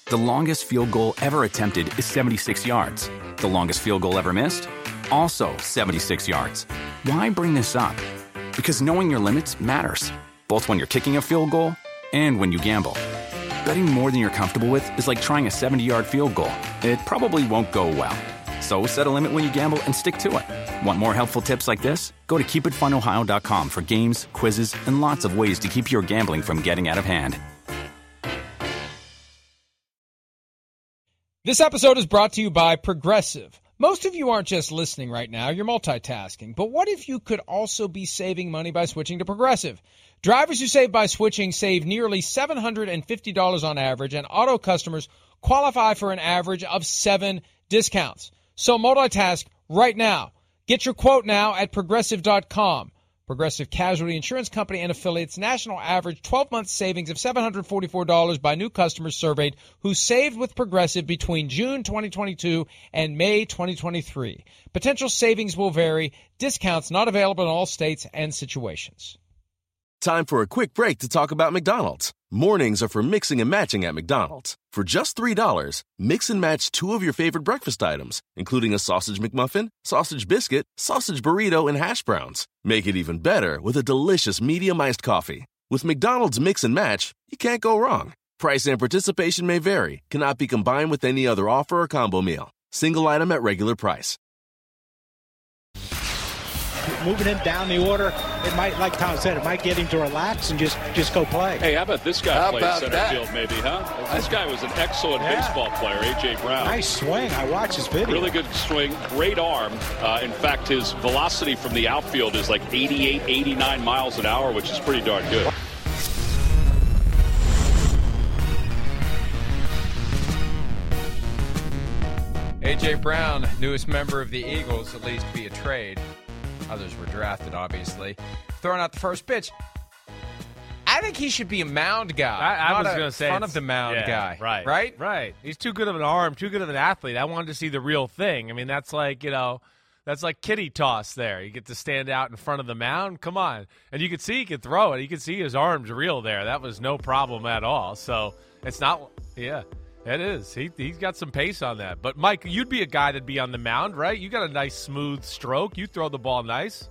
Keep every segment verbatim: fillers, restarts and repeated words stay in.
The longest field goal ever attempted is seventy-six yards. The longest field goal ever missed? Also seventy-six yards. Why bring this up? Because knowing your limits matters, both when you're kicking a field goal and when you gamble. Betting more than you're comfortable with is like trying a seventy-yard field goal. It probably won't go well. So set a limit when you gamble and stick to it. Want more helpful tips like this? Go to keep it fun ohio dot com for games, quizzes, and lots of ways to keep your gambling from getting out of hand. This episode is brought to you by Progressive. Most of you aren't just listening right now, you're multitasking. But what if you could also be saving money by switching to Progressive? Drivers who save by switching save nearly seven hundred fifty dollars on average, and auto customers qualify for an average of seven discounts. So multitask right now. Get your quote now at progressive dot com. Progressive Casualty Insurance Company and affiliates, national average twelve-month savings of seven hundred forty-four dollars by new customers surveyed who saved with Progressive between June twenty twenty-two and May twenty twenty-three. Potential savings will vary. Discounts not available in all states and situations. Time for a quick break to talk about McDonald's. Mornings are for mixing and matching at McDonald's. For just three dollars, mix and match two of your favorite breakfast items, including a sausage McMuffin, sausage biscuit, sausage burrito, and hash browns. Make it even better with a delicious medium iced coffee. With McDonald's Mix and Match, you can't go wrong. Price and participation may vary, cannot be combined with any other offer or combo meal. Single item at regular price. Moving him down the order, it might, like Tom said, it might get him to relax and just, just go play. Hey, how about this guy How playing about center that? field maybe, huh? This guy was an excellent Yeah. baseball player, A J. Brown. Nice swing. I watched his video. Really good swing, great arm. Uh, in fact, his velocity from the outfield is like eighty-eight, eighty-nine miles an hour, which is pretty darn good. A J. Brown, newest member of the Eagles, at least via trade. Others were drafted, obviously. Throwing out the first pitch. I think he should be a mound guy. I, I not was a going to say front it's- of the mound yeah, guy. Right. Right? Right. He's too good of an arm, too good of an athlete. I wanted to see the real thing. I mean, that's like, you know, that's like kitty toss there. You get to stand out in front of the mound. Come on. And you could see he could throw it. You could see his arms real there. That was no problem at all. So it's not, yeah. It is. He, he's got some pace on that. But, Mike, you'd be a guy that'd be on the mound, right? You got a nice, smooth stroke. You throw the ball nice.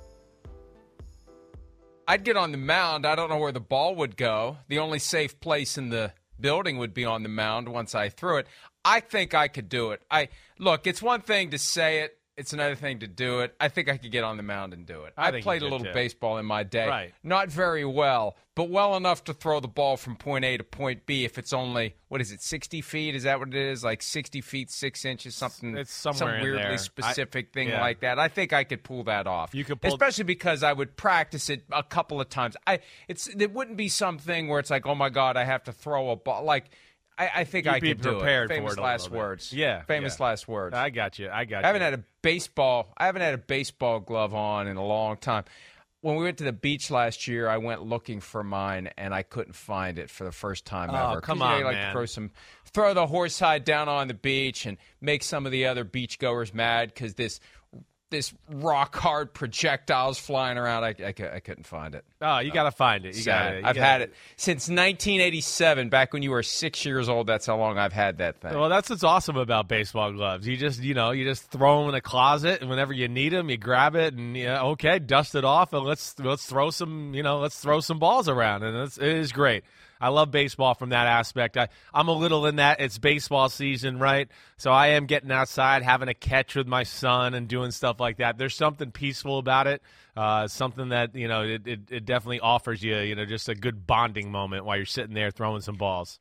I'd get on the mound. I don't know where the ball would go. The only safe place in the building would be on the mound once I threw it. I think I could do it. I Look, it's one thing to say it. It's another thing to do it. I think I could get on the mound and do it. I I, think played you a could, little too. baseball in my day. Right. Not very well, but well enough to throw the ball from point A to point B if it's only, what is it, sixty feet? Is that what it is? Like sixty feet, six inches, something, It's somewhere some in weirdly there. specific I- thing yeah. like that. I think I could pull that off. You could pull- Especially because I would practice it a couple of times. I it's It wouldn't be something where it's like, oh, my God, I have to throw a ball. Like, I, I think You'd I be could do prepared it. for Famous it a last little bit. words. Yeah, Famous yeah. last words. I got you. I got you. I haven't had a baseball. I haven't had a baseball glove on in a long time. When we went to the beach last year, I went looking for mine and I couldn't find it for the first time Oh, ever. 'Cause, come you know, on, you like man. to throw some, throw the horsehide down on the beach and make some of the other beachgoers mad because this. This rock hard projectiles flying around. I, I, cou- I couldn't find it. Oh, you got to find it. You got Sad. it. I've had it since nineteen eighty-seven. Back when you were six years old. That's how long I've had that thing. Well, that's what's awesome about baseball gloves. You just, you know, you just throw them in a closet, and whenever you need them, you grab it, and you know, okay, dust it off, and let's let's throw some, you know, let's throw some balls around, and it's, it is great. I love baseball from that aspect. I, I'm a little in that. It's baseball season, right? So I am getting outside, having a catch with my son and doing stuff like that. There's something peaceful about it, uh, something that, you know, it, it, it definitely offers you, you know, just a good bonding moment while you're sitting there throwing some balls.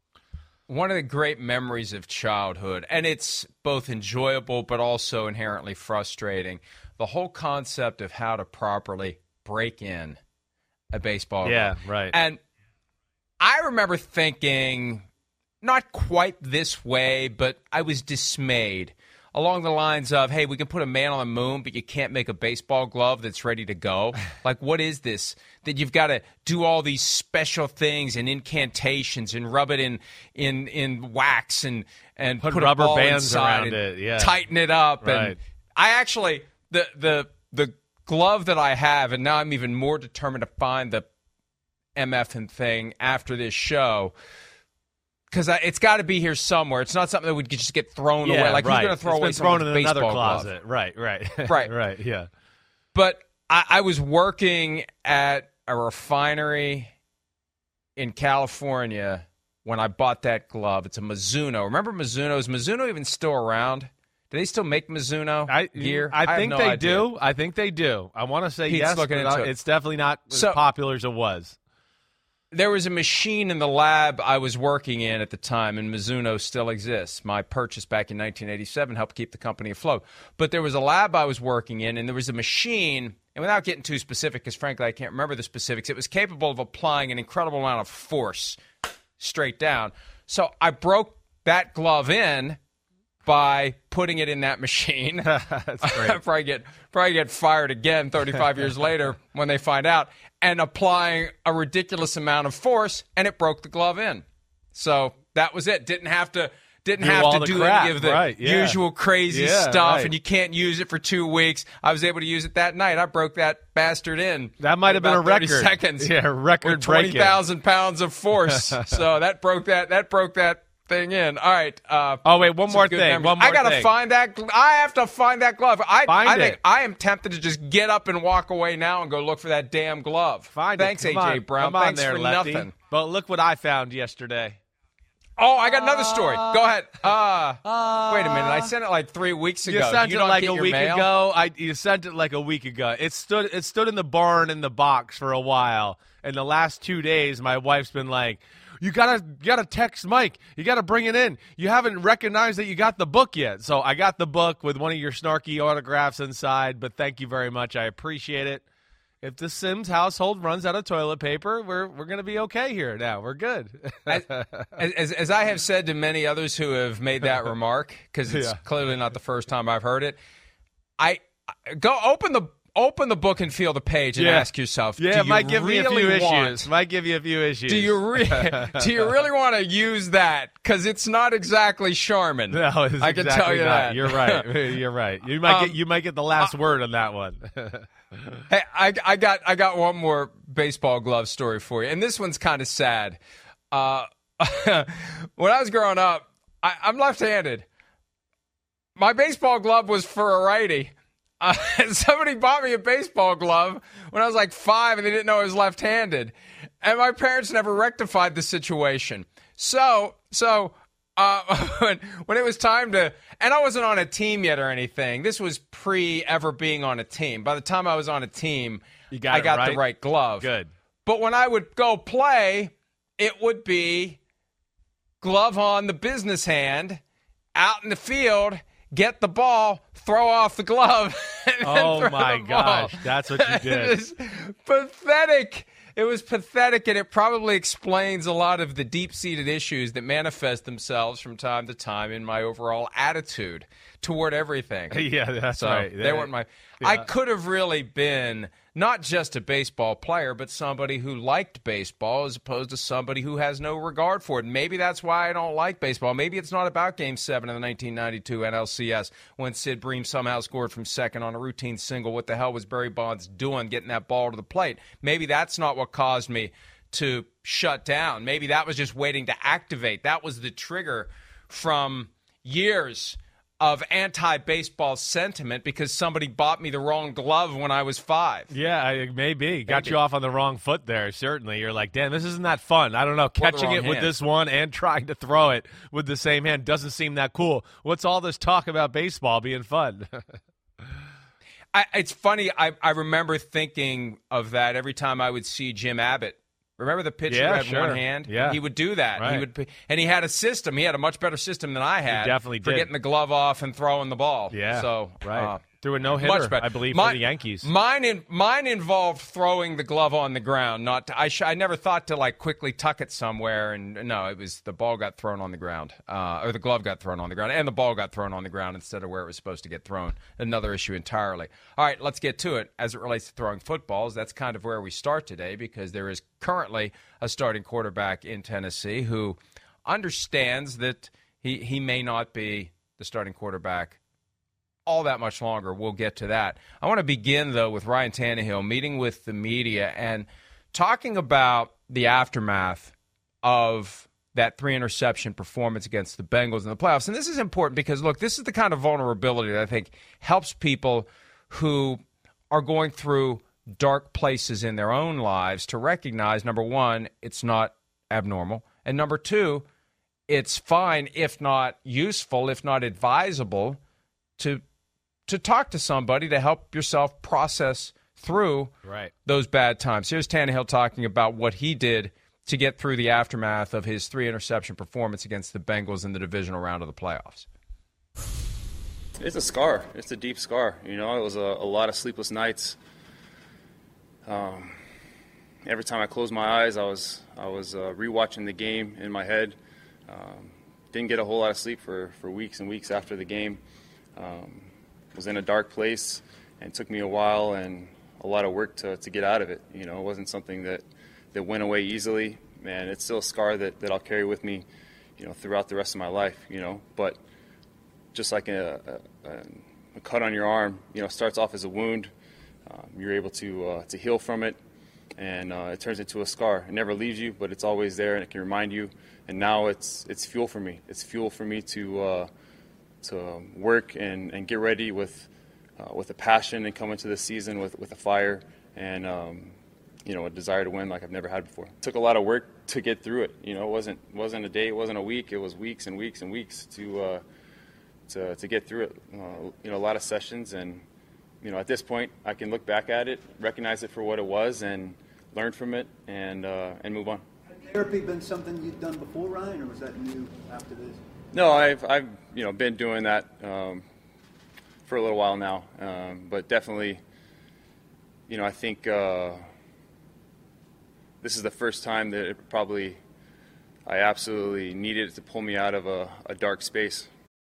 One of the great memories of childhood, and it's both enjoyable but also inherently frustrating, the whole concept of how to properly break in a baseball Yeah, glove. right. And I remember thinking, not quite this way, but I was dismayed along the lines of, hey, we can put a man on the moon, but you can't make a baseball glove that's ready to go. Like, what is this? That you've got to do all these special things and incantations and rub it in in, in wax and, and Put put, rubber a ball bands inside around and it, yeah. tighten it up. Right. And I actually, the the the glove that I have, and now I'm even more determined to find the M F N thing after this show. because it's got to be here somewhere. It's not something that would just get thrown yeah, away. Like right. who's going to throw it's away been thrown in baseball another closet? Glove? Right, right, right, right. Yeah. But I, I was working at a refinery in California when I bought that glove. It's a Mizuno. Remember Mizuno? Is Mizuno even still around? Do they still make Mizuno I, gear? I, I think have no they idea. do. I think they do. I want to say Pete's yes, looking but into not, it. it's definitely not as So- popular as it was. There was a machine in the lab I was working in at the time, and Mizuno still exists. My purchase back in nineteen eighty-seven helped keep the company afloat. But there was a lab I was working in, and there was a machine, and without getting too specific, because frankly I can't remember the specifics, it was capable of applying an incredible amount of force straight down. So I broke that glove in by putting it in that machine. That's great. probably get probably get fired again thirty-five years later when they find out, and applying a ridiculous amount of force, and it broke the glove in. So that was it. Didn't have to didn't Do have all to the do crap, any of the right, yeah. usual crazy Yeah, stuff, right. and you can't use it for two weeks. I was able to use it that night. I broke that bastard in. That might in have been a about thirty record. seconds. Yeah, record with twenty breaking. thousand pounds of force. So that broke that. That broke that. Thing in. All right. Uh, Oh, wait, one some more good thing, memories. one more I gotta thing. find that. gl- I have to find that glove. I, Find I think it. I am tempted to just get up and walk away now and go look for that damn glove. Find Thanks, it. A Come J on. Brown. Come on Thanks there, for Lefty. nothing. But look what I found yesterday. Oh, I got another story. Go ahead. Uh, wait a minute. I sent it like three weeks ago. You sent you it don't like get a your week mail? ago. I you sent it like a week ago. It stood it stood in the barn in the box for a while. And the last two days, my wife's been like, "You gotta you gotta text Mike. You gotta bring it in. You haven't recognized that you got the book yet." So I got the book with one of your snarky autographs inside. But thank you very much. I appreciate it. If the Sims household runs out of toilet paper, we're we're gonna be okay here now. We're good. as, as, as I have said to many others who have made that remark, because it's Yeah. clearly not the first time I've heard it, I go open the open the book and feel the page and Yeah. ask yourself, Yeah, do it you might give really me a few want, issues. Might give you a few issues. Do you re- do you really want to use that? Because it's not exactly Charmin. No, it's I can exactly tell you not. that. You're right. You're right. You might Um, get you might get the last word on that one. Hey, I, I got I got one more baseball glove story for you, and this one's kind of sad. Uh, when I was growing up, I, I'm left-handed. My baseball glove was for a righty. Uh, somebody bought me a baseball glove when I was like five, and they didn't know I was left-handed, and my parents never rectified the situation. So, so. Uh, when, when it was time to, and I wasn't on a team yet or anything. This was pre ever being on a team. By the time I was on a team, You got I it got right? the right glove. Good. But when I would go play, it would be glove on the business hand, out in the field, get the ball, throw off the glove. And then Oh throw my the ball. gosh, that's what you did. It was pathetic. It was pathetic, and it probably explains a lot of the deep-seated issues that manifest themselves from time to time in my overall attitude toward everything. Yeah, that's So right. they weren't my. Yeah. I could have really been not just a baseball player, but somebody who liked baseball as opposed to somebody who has no regard for it. Maybe that's why I don't like baseball. Maybe it's not about Game Seven of the nineteen ninety-two N L C S when Sid Bream somehow scored from second on a routine single. What the hell was Barry Bonds doing getting that ball to the plate? Maybe that's not what caused me to shut down. Maybe that was just waiting to activate. That was the trigger from years of anti-baseball sentiment because somebody bought me the wrong glove when I was five. Yeah, I- maybe. Got Maybe. you off on the wrong foot there, certainly. You're like, damn, this isn't that fun. I don't know. Catching wrong it with hand. this one and trying to throw it with the same hand doesn't seem that cool. What's all this talk about baseball being fun? I, it's funny. I, I remember thinking of that every time I would see Jim Abbott. Remember the pitcher Yeah, who had sure. one hand? Yeah. He would do that. Right. He would, and he had a system. He had a much better system than I had. definitely for did. getting the glove off and throwing the ball. Yeah, So right. uh, Threw a no-hitter, much better. I believe, Mine- for the Yankees. Mine, in, mine involved throwing the glove on the ground. Not to, I. Sh- I never thought to like quickly tuck it somewhere. And no, it was the ball got thrown on the ground, uh, or the glove got thrown on the ground, and the ball got thrown on the ground instead of where it was supposed to get thrown. Another issue entirely. All right, let's get to it. As it relates to throwing footballs, that's kind of where we start today because there is currently a starting quarterback in Tennessee who understands that he he may not be the starting quarterback all that much longer. We'll get to that. I want to begin, though, with Ryan Tannehill meeting with the media and talking about the aftermath of that three interception performance against the Bengals in the playoffs. And this is important because, look, this is the kind of vulnerability that I think helps people who are going through dark places in their own lives to recognize, number one, it's not abnormal, and number two, it's fine, if not useful, if not advisable, to to talk to somebody to help yourself process through right. those bad times. Here's Tannehill talking about what he did to get through the aftermath of his three-interception performance against the Bengals in the divisional round of the playoffs. It's a scar. It's a deep scar. You know, it was a, a lot of sleepless nights. Um, every time I closed my eyes, I was I was uh, rewatching the game in my head. Um, didn't get a whole lot of sleep for, for weeks and weeks after the game. Um, was in a dark place, and it took me a while and a lot of work to, to get out of it. You know, it wasn't something that that went away easily, and it's still a scar that, that I'll carry with me, you know, throughout the rest of my life, you know. But just like a, a, a cut on your arm, you know, starts off as a wound. Um, you're able to uh, to heal from it, and uh, it turns into a scar. It never leaves you, but it's always there, and it can remind you. And now it's it's fuel for me. It's fuel for me to uh, to work and, and get ready with uh, with a passion and come into the season with, with a fire and um, you know, a desire to win like I've never had before. It took a lot of work to get through it. You know, it wasn't wasn't a day, it wasn't a week. It was weeks and weeks and weeks to uh, to to get through it. Uh, you know, a lot of sessions, and you know, at this point, I can look back at it, recognize it for what it was, and learn from it, and uh, and move on. Had therapy been something you'd done before, Ryan, or was that new after this? No, I've I've you know been doing that um, for a little while now, um, but definitely, you know, I think. Uh, This is the first time that it probably I absolutely needed it to pull me out of a, a dark space.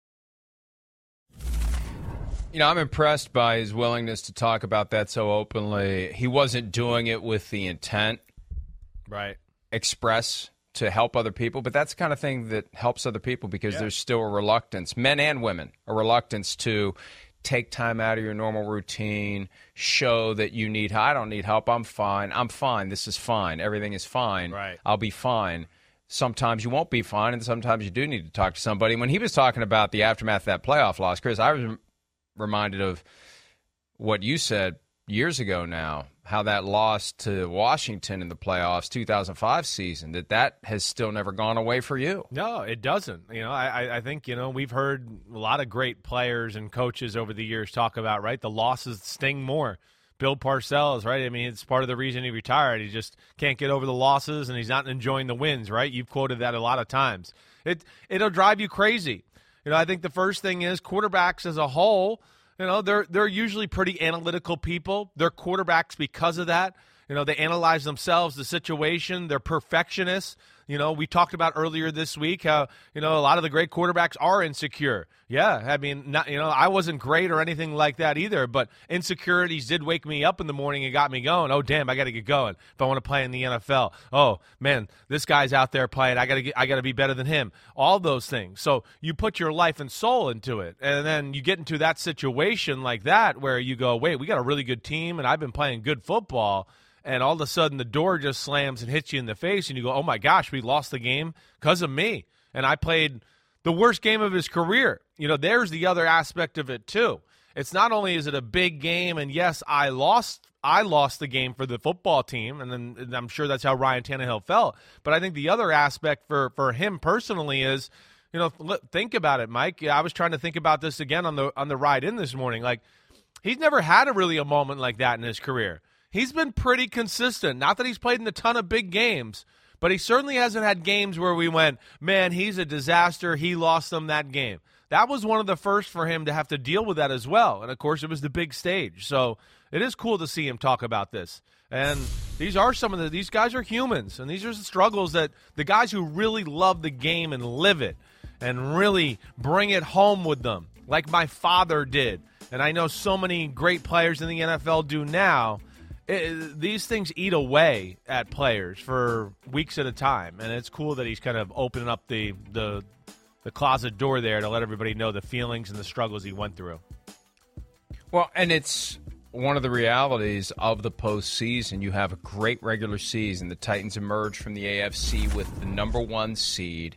You know, I'm impressed by his willingness to talk about that so openly. He wasn't doing it with the intent, right, express to help other people, but that's the kind of thing that helps other people because yeah. there's still a reluctance, men and women, a reluctance to take time out of your normal routine, show that you need help. I don't need help. I'm fine. I'm fine. This is fine. Everything is fine. Right. I'll be fine. Sometimes you won't be fine, and sometimes you do need to talk to somebody. When he was talking about the aftermath of that playoff loss, Chris, I was reminded of what you said years ago now, how that loss to Washington in the playoffs, two thousand five season, that that has still never gone away for you. No, it doesn't. You know, I, I think, you know, we've heard a lot of great players and coaches over the years talk about, right, the losses sting more. Bill Parcells, right? I mean, it's part of the reason he retired. He just can't get over the losses, and he's not enjoying the wins, right? You've quoted that a lot of times. It, it'll drive you crazy. You know, I think the first thing is quarterbacks as a whole, you know, they're they're usually pretty analytical people. They're quarterbacks because of that. You know, they analyze themselves, the situation. They're perfectionists. You know, we talked about earlier this week how, you know, a lot of the great quarterbacks are insecure. Yeah, I mean, not, you know, I wasn't great or anything like that either, but insecurities did wake me up in the morning and got me going. Oh, damn, I got to get going if I want to play in the N F L. Oh, man, this guy's out there playing. I got to I got to be better than him. All those things. So you put your life and soul into it, and then you get into that situation like that where you go, wait, we got a really good team, and I've been playing good football. And all of a sudden the door just slams and hits you in the face, and you go, oh, my gosh, we lost the game because of me. And I played the worst game of his career. You know, there's the other aspect of it, too. It's not only is it a big game, and, yes, I lost I lost the game for the football team, and then and I'm sure that's how Ryan Tannehill felt. But I think the other aspect for, for him personally is, you know, think about it, Mike. I was trying to think about this again on the on the ride in this morning. Like, he's never had a really a moment like that in his career. He's been pretty consistent. Not that he's played in a ton of big games, but he certainly hasn't had games where we went, man, he's a disaster. He lost them that game. That was one of the first for him to have to deal with that as well. And, of course, it was the big stage. So it is cool to see him talk about this. And these are some of the – these guys are humans, and these are the struggles that the guys who really love the game and live it and really bring it home with them, like my father did. And I know so many great players in the N F L do now. It, these things eat away at players for weeks at a time, and it's cool that he's kind of opening up the, the the closet door there to let everybody know the feelings and the struggles he went through. Well, and it's one of the realities of the postseason. You have a great regular season. The Titans emerge from the A F C with the number one seed,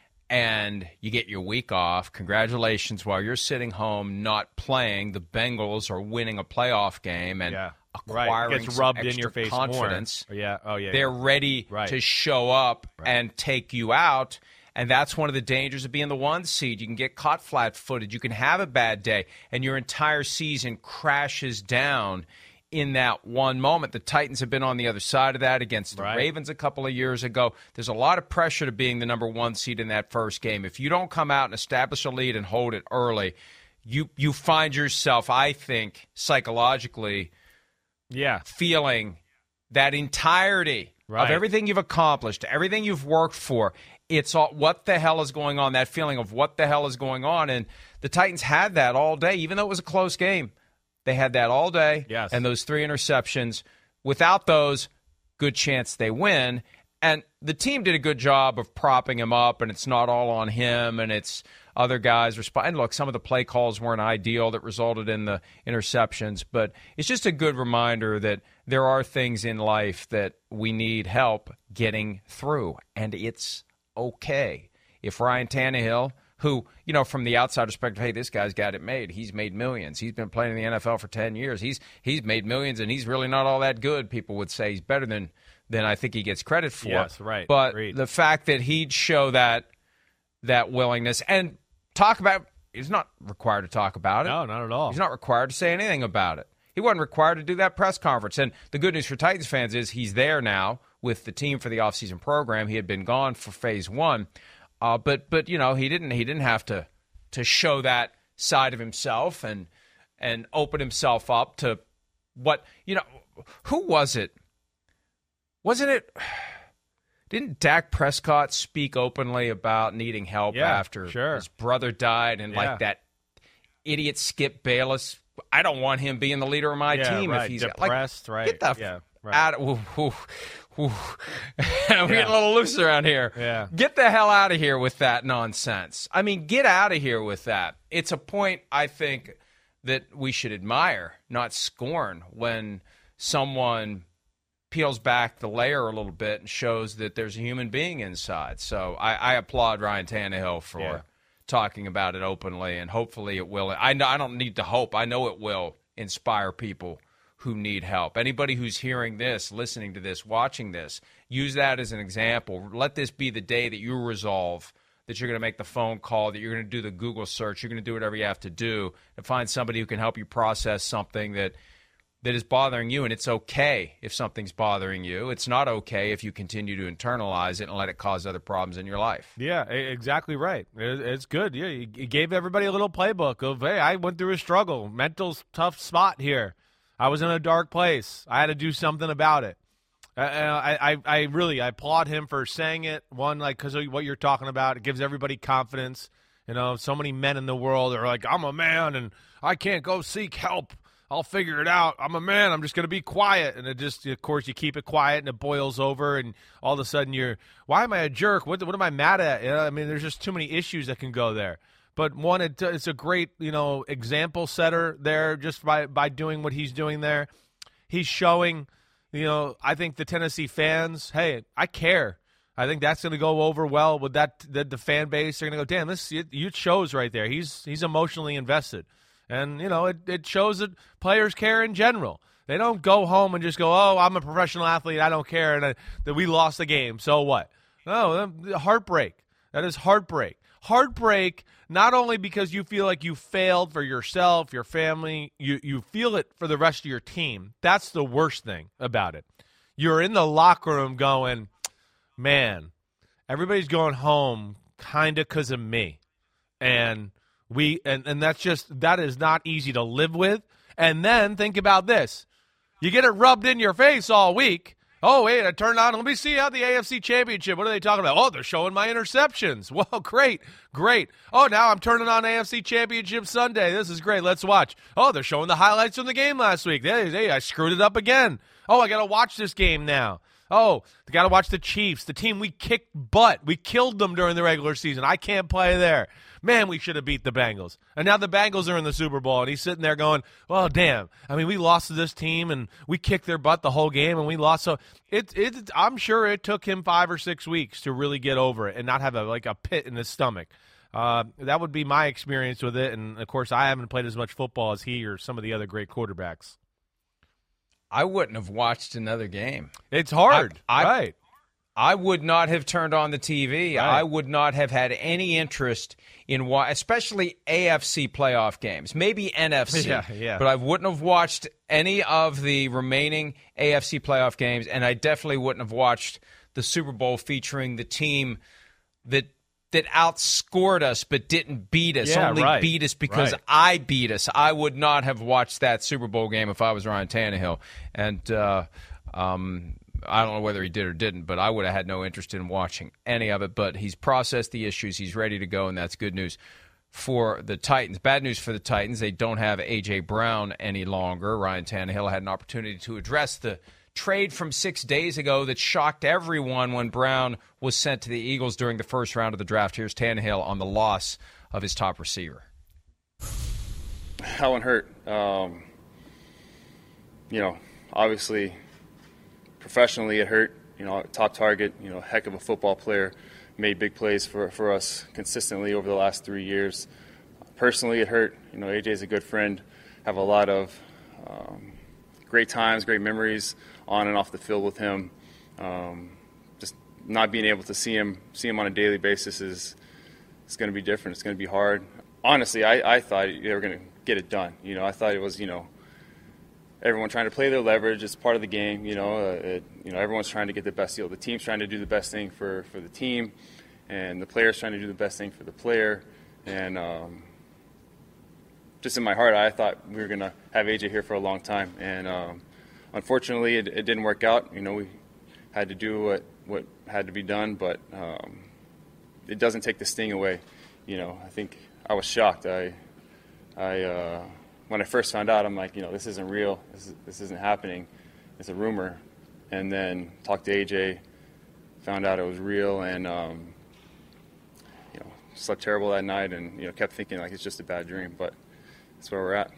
and you get your week off. Congratulations. While you're sitting home not playing, the Bengals are winning a playoff game and yeah. acquiring right. It gets rubbed some in your face confidence. More. Yeah. Oh, yeah. They're yeah. ready right. to show up right. and take you out. And that's one of the dangers of being the one seed. You can get caught flat-footed. You can have a bad day, and your entire season crashes down in that one moment. The Titans have been on the other side of that against the right. Ravens a couple of years ago. There's a lot of pressure to being the number one seed in that first game. If you don't come out and establish a lead and hold it early, you you find yourself, I think, psychologically yeah. feeling that entirety right. of everything you've accomplished, everything you've worked for. It's all, what the hell is going on, that feeling of what the hell is going on. And the Titans had that all day, even though it was a close game. They had that all day, yes. and those three interceptions. Without those, good chance they win. And the team did a good job of propping him up, and it's not all on him, and it's other guys responding. Look, some of the play calls weren't ideal that resulted in the interceptions, but it's just a good reminder that there are things in life that we need help getting through, and it's okay. If Ryan Tannehill, who, you know, from the outside perspective, hey, this guy's got it made. He's made millions. He's been playing in the N F L for ten years. He's he's made millions, and he's really not all that good. People would say he's better than, than I think he gets credit for. Yes, right. But Agreed. The fact that he'd show that that willingness and talk about – he's not required to talk about it. No, not at all. He's not required to say anything about it. He wasn't required to do that press conference. And the good news for Titans fans is he's there now with the team for the offseason program. He had been gone for phase one. Uh, but but you know, he didn't he didn't have to to show that side of himself and and open himself up to what, you know, who was it? Wasn't it didn't Dak Prescott speak openly about needing help yeah, after sure. his brother died and yeah. like that idiot Skip Bayless? I don't want him being the leader of my yeah, team right. if he's depressed, like, right? Get the yeah, right. out of, ooh, ooh, ooh. I'm getting a little loose around here. Yeah. Get the hell out of here with that nonsense. I mean, get out of here with that. It's a point, I think, that we should admire, not scorn, when someone peels back the layer a little bit and shows that there's a human being inside. So I, I applaud Ryan Tannehill for yeah. talking about it openly, and hopefully it will. I, know, I don't need to hope. I know it will inspire people who need help. Anybody who's hearing this, listening to this, watching this, use that as an example. Let this be the day that you resolve that you're going to make the phone call, that you're going to do the Google search, you're going to do whatever you have to do to find somebody who can help you process something that that is bothering you. And it's okay if something's bothering you. It's not okay if you continue to internalize it and let it cause other problems in your life. Yeah, exactly right. It's good. Yeah, you gave everybody a little playbook of, hey, I went through a struggle, mental tough spot here. I was in a dark place. I had to do something about it. I, I, I really I applaud him for saying it. One, like, because of what you're talking about, it gives everybody confidence. You know, so many men in the world are like, I'm a man and I can't go seek help. I'll figure it out. I'm a man. I'm just going to be quiet. And it just, of course, you keep it quiet and it boils over. And all of a sudden you're, why am I a jerk? What, what am I mad at? You know, I mean, there's just too many issues that can go there. But one, it, it's a great, you know, example setter there just by, by doing what he's doing there. He's showing, you know, I think the Tennessee fans, hey, I care. I think that's going to go over well with that the, the fan base. They're going to go, damn, this it, it shows right there. He's he's emotionally invested. And, you know, it, it shows that players care in general. They don't go home and just go, oh, I'm a professional athlete, I don't care, and I, that we lost the game, so what? No, heartbreak. That is heartbreak. Heartbreak, not only because you feel like you failed for yourself, your family, you, you feel it for the rest of your team. That's the worst thing about it. You're in the locker room going, man, everybody's going home kind of because of me. And we and, and that's just, that is not easy to live with. And then think about this. You get it rubbed in your face all week. Oh, wait, I turned on. Let me see how the A F C Championship. What are they talking about? Oh, they're showing my interceptions. Well, great, great. Oh, now I'm turning on A F C Championship Sunday. This is great. Let's watch. Oh, they're showing the highlights from the game last week. Hey, hey, I screwed it up again. Oh, I got to watch this game now. Oh, they got to watch the Chiefs, the team we kicked butt. We killed them during the regular season. I can't play there. Man, we should have beat the Bengals. And now the Bengals are in the Super Bowl, and he's sitting there going, well, damn. I mean, we lost to this team, and we kicked their butt the whole game, and we lost. So it, it, I'm sure it took him five or six weeks to really get over it and not have a, like a pit in his stomach. Uh, that would be my experience with it. And, of course, I haven't played as much football as he or some of the other great quarterbacks. I wouldn't have watched another game. It's hard, I, I, right? I would not have turned on the T V. Right. I would not have had any interest in, wa- especially A F C playoff games, maybe N F C. Yeah, yeah. But I wouldn't have watched any of the remaining A F C playoff games, and I definitely wouldn't have watched the Super Bowl featuring the team that that outscored us but didn't beat us, yeah, only right. beat us because right. I beat us. I would not have watched that Super Bowl game if I was Ryan Tannehill. And uh, um, I don't know whether he did or didn't, but I would have had no interest in watching any of it. But he's processed the issues. He's ready to go, and that's good news for the Titans. Bad news for the Titans. They don't have A J. Brown any longer. Ryan Tannehill had an opportunity to address the trade from six days ago that shocked everyone when Brown was sent to the Eagles during the first round of the draft. Here's Tannehill on the loss of his top receiver. That one hurt. Um, you know, obviously, professionally it hurt. You know, top target, you know, heck of a football player, made big plays for, for us consistently over the last three years. Personally, it hurt. You know, A J's a good friend. Have a lot of um, great times, great memories on and off the field with him. Um, just not being able to see him, see him on a daily basis is it's going to be different. It's going to be hard. Honestly, I, I thought they were going to get it done. You know, I thought it was, you know, everyone trying to play their leverage. It's part of the game. You know, uh, it, you know, everyone's trying to get the best deal. The team's trying to do the best thing for, for the team, and the player's trying to do the best thing for the player. And um, just in my heart, I thought we were going to have A J here for a long time. And um, unfortunately, it, it didn't work out. You know, we had to do what, what had to be done, but um, it doesn't take the sting away. You know, I think I was shocked. I, I, uh, when I first found out, I'm like, you know, this isn't real. This, is, this isn't happening. It's a rumor. And then talked to A J, found out it was real, and um, you know, slept terrible that night, and you know, kept thinking like it's just a bad dream. But that's where we're at.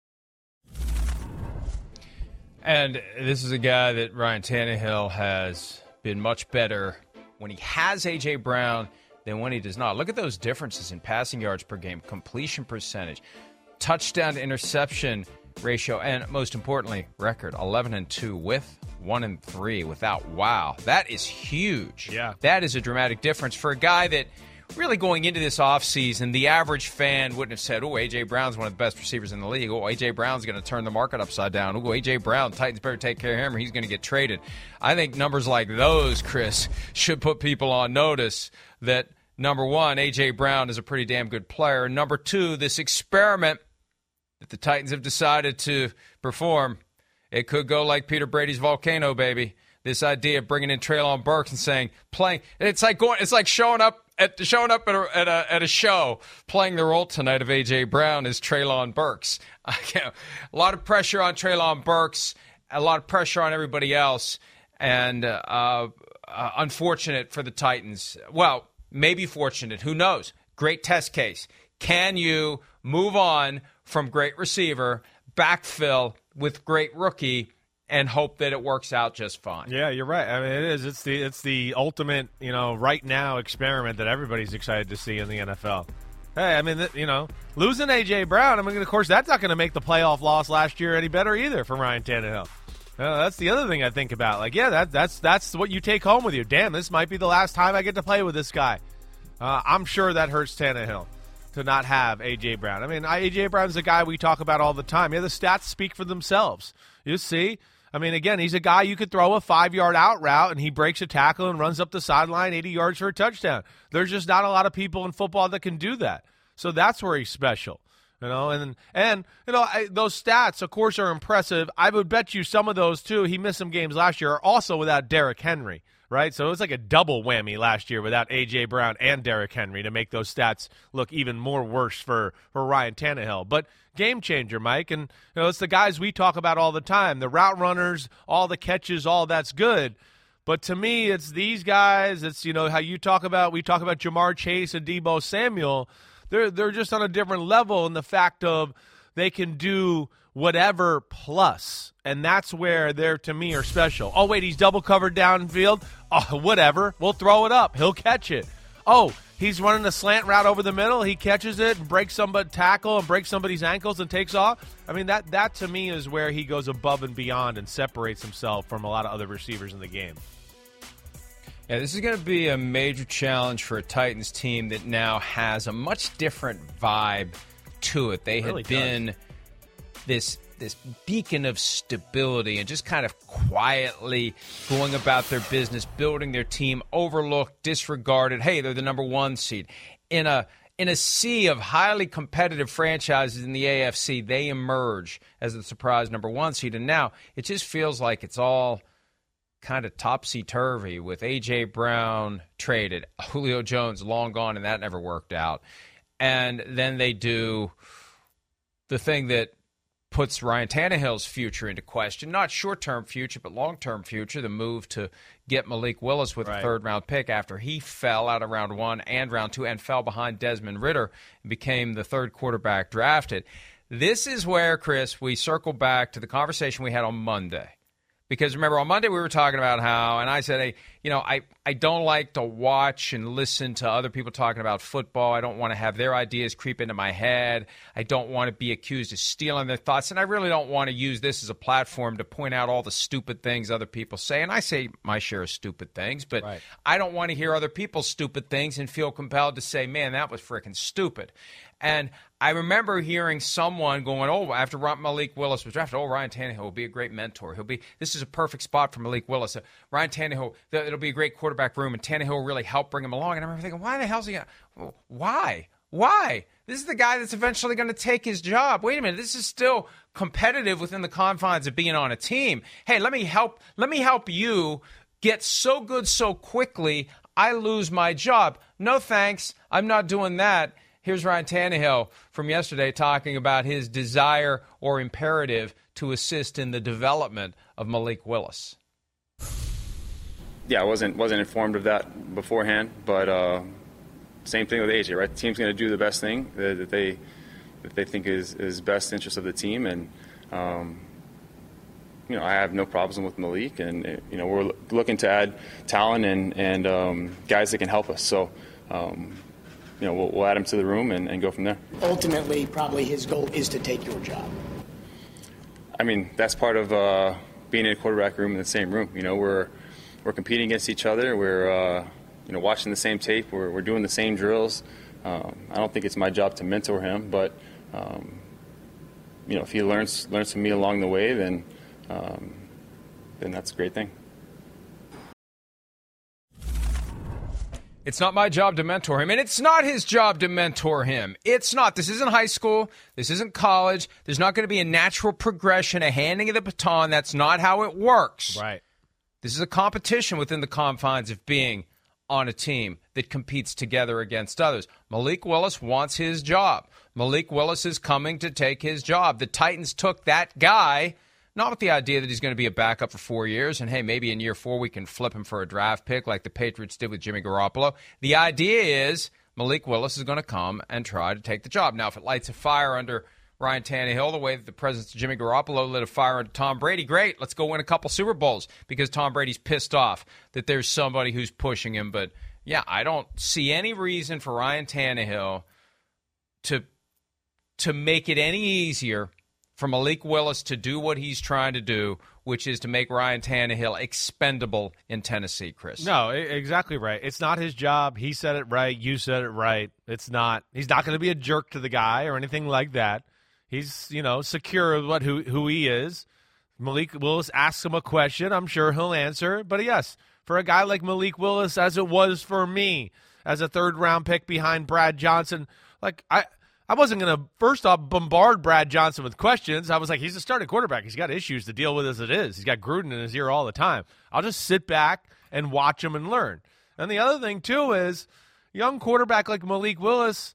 And this is a guy that Ryan Tannehill has been much better when he has A J. Brown than when he does not. Look at those differences in passing yards per game, completion percentage, touchdown to interception ratio, and most importantly, record eleven and two with one and three without. Wow, that is huge. Yeah. That is a dramatic difference for a guy that really going into this offseason, the average fan wouldn't have said, oh, A J. Brown's one of the best receivers in the league. Oh, A J. Brown's going to turn the market upside down. Oh, A J. Brown, Titans better take care of him or he's going to get traded. I think numbers like those, Chris, should put people on notice that, number one, A J. Brown is a pretty damn good player. Number two, this experiment that the Titans have decided to perform, it could go like Peter Brady's volcano, baby. This idea of bringing in Treylon Burks and saying, playing, it's like going, it's like showing up at showing up at a, at a at a show, playing the role tonight of A J. Brown as Treylon Burks. I can't, a lot of pressure on Treylon Burks, a lot of pressure on everybody else, and uh, uh, unfortunate for the Titans. Well, maybe fortunate. Who knows? Great test case. Can you move on from great receiver, backfill with great rookie, and hope that it works out just fine? Yeah, you're right. I mean, it is. It's the it's the ultimate, you know, right now experiment that everybody's excited to see in the N F L. Hey, I mean, you know, losing A J. Brown, I mean, of course, that's not going to make the playoff loss last year any better either for Ryan Tannehill. Uh, that's the other thing I think about. Like, yeah, that that's that's what you take home with you. Damn, this might be the last time I get to play with this guy. Uh, I'm sure that hurts Tannehill to not have A J. Brown. I mean, A J. Brown's a guy we talk about all the time. Yeah, the stats speak for themselves. You see? I mean, again, he's a guy you could throw a five-yard out route, and he breaks a tackle and runs up the sideline eighty yards for a touchdown. There's just not a lot of people in football that can do that. So that's where he's special. You know, and, and you know, I, those stats, of course, are impressive. I would bet you some of those, too, he missed some games last year, are also without Derrick Henry, right? So it was like a double whammy last year without A J. Brown and Derrick Henry to make those stats look even more worse for, for Ryan Tannehill. But game changer, Mike. And you know, it's the guys we talk about all the time, the route runners, all the catches, all that's good. But to me, it's these guys. It's, you know, how you talk about, we talk about Jamar Chase and Deebo Samuel. They're, they're just on a different level in the fact of they can do whatever plus. And that's where they're, to me, are special. Oh, wait, he's double covered downfield? Oh, whatever. We'll throw it up. He'll catch it. Oh, he's running a slant route over the middle. He catches it and breaks somebody tackle and breaks somebody's ankles and takes off. I mean, that, that to me is where he goes above and beyond and separates himself from a lot of other receivers in the game. Yeah, this is going to be a major challenge for a Titans team that now has a much different vibe to it. They it really had been does. this this beacon of stability and just kind of quietly going about their business, building their team, overlooked, disregarded. Hey, they're the number one seed. In a in a sea of highly competitive franchises in the A F C, they emerge as the surprise number one seed. And now it just feels like it's all kind of topsy-turvy with A J. Brown traded, Julio Jones long gone, and that never worked out. And then they do the thing that puts Ryan Tannehill's future into question, not short-term future, but long-term future, the move to get Malik Willis with right. a third-round pick after he fell out of round one and round two and fell behind Desmond Ridder and became the third quarterback drafted. This is where, Chris, we circle back to the conversation we had on Monday. Because remember, on Monday we were talking about how, and I said, hey, you know, I, I don't like to watch and listen to other people talking about football. I don't want to have their ideas creep into my head. I don't want to be accused of stealing their thoughts. And I really don't want to use this as a platform to point out all the stupid things other people say. And I say my share of stupid things, but right. I don't want to hear other people's stupid things and feel compelled to say, man, that was freaking stupid. And I remember hearing someone going, oh, after Malik Willis was drafted, oh, Ryan Tannehill will be a great mentor. He'll be this is a perfect spot for Malik Willis. Uh, Ryan Tannehill, it'll be a great quarterback room, and Tannehill will really help bring him along. And I remember thinking, why the hell is he going to – why? Why? This is the guy that's eventually going to take his job. Wait a minute. This is still competitive within the confines of being on a team. Hey, let me help. Let me help you get so good so quickly I lose my job. No thanks. I'm not doing that. Here's Ryan Tannehill from yesterday talking about his desire or imperative to assist in the development of Malik Willis. Yeah, I wasn't wasn't informed of that beforehand, but uh, same thing with A J, right? The team's going to do the best thing that, that they that they think is is best interest of the team, and um, you know I have no problems with Malik, and you know we're looking to add talent and and um, guys that can help us. So. Um, You know, we'll, we'll add him to the room and, and go from there. Ultimately, probably his goal is to take your job. I mean, that's part of uh, being in a quarterback room in the same room. You know, we're we're competing against each other. We're uh, you know watching the same tape. We're we're doing the same drills. Um, I don't think it's my job to mentor him, but um, you know, if he learns learns from me along the way, then um, then that's a great thing. It's not my job to mentor him, and it's not his job to mentor him. It's not. This isn't high school. This isn't college. There's not going to be a natural progression, a handing of the baton. That's not how it works. Right. This is a competition within the confines of being on a team that competes together against others. Malik Willis wants his job. Malik Willis is coming to take his job. The Titans took that guy, not with the idea that he's going to be a backup for four years, and hey, maybe in year four we can flip him for a draft pick like the Patriots did with Jimmy Garoppolo. The idea is Malik Willis is going to come and try to take the job. Now, if it lights a fire under Ryan Tannehill the way that the presence of Jimmy Garoppolo lit a fire under Tom Brady, great, let's go win a couple Super Bowls because Tom Brady's pissed off that there's somebody who's pushing him. But, yeah, I don't see any reason for Ryan Tannehill to to make it any easier for Malik Willis to do what he's trying to do, which is to make Ryan Tannehill expendable in Tennessee, Chris. No, exactly right. It's not his job. He said it right. You said it right. It's not. He's not going to be a jerk to the guy or anything like that. He's, you know, secure with what who who he is. Malik Willis asks him a question. I'm sure he'll answer. But yes, for a guy like Malik Willis, as it was for me, as a third-round pick behind Brad Johnson, like I – I wasn't going to, first off, bombard Brad Johnson with questions. I was like, he's a starting quarterback. He's got issues to deal with as it is. He's got Gruden in his ear all the time. I'll just sit back and watch him and learn. And the other thing, too, is young quarterback like Malik Willis,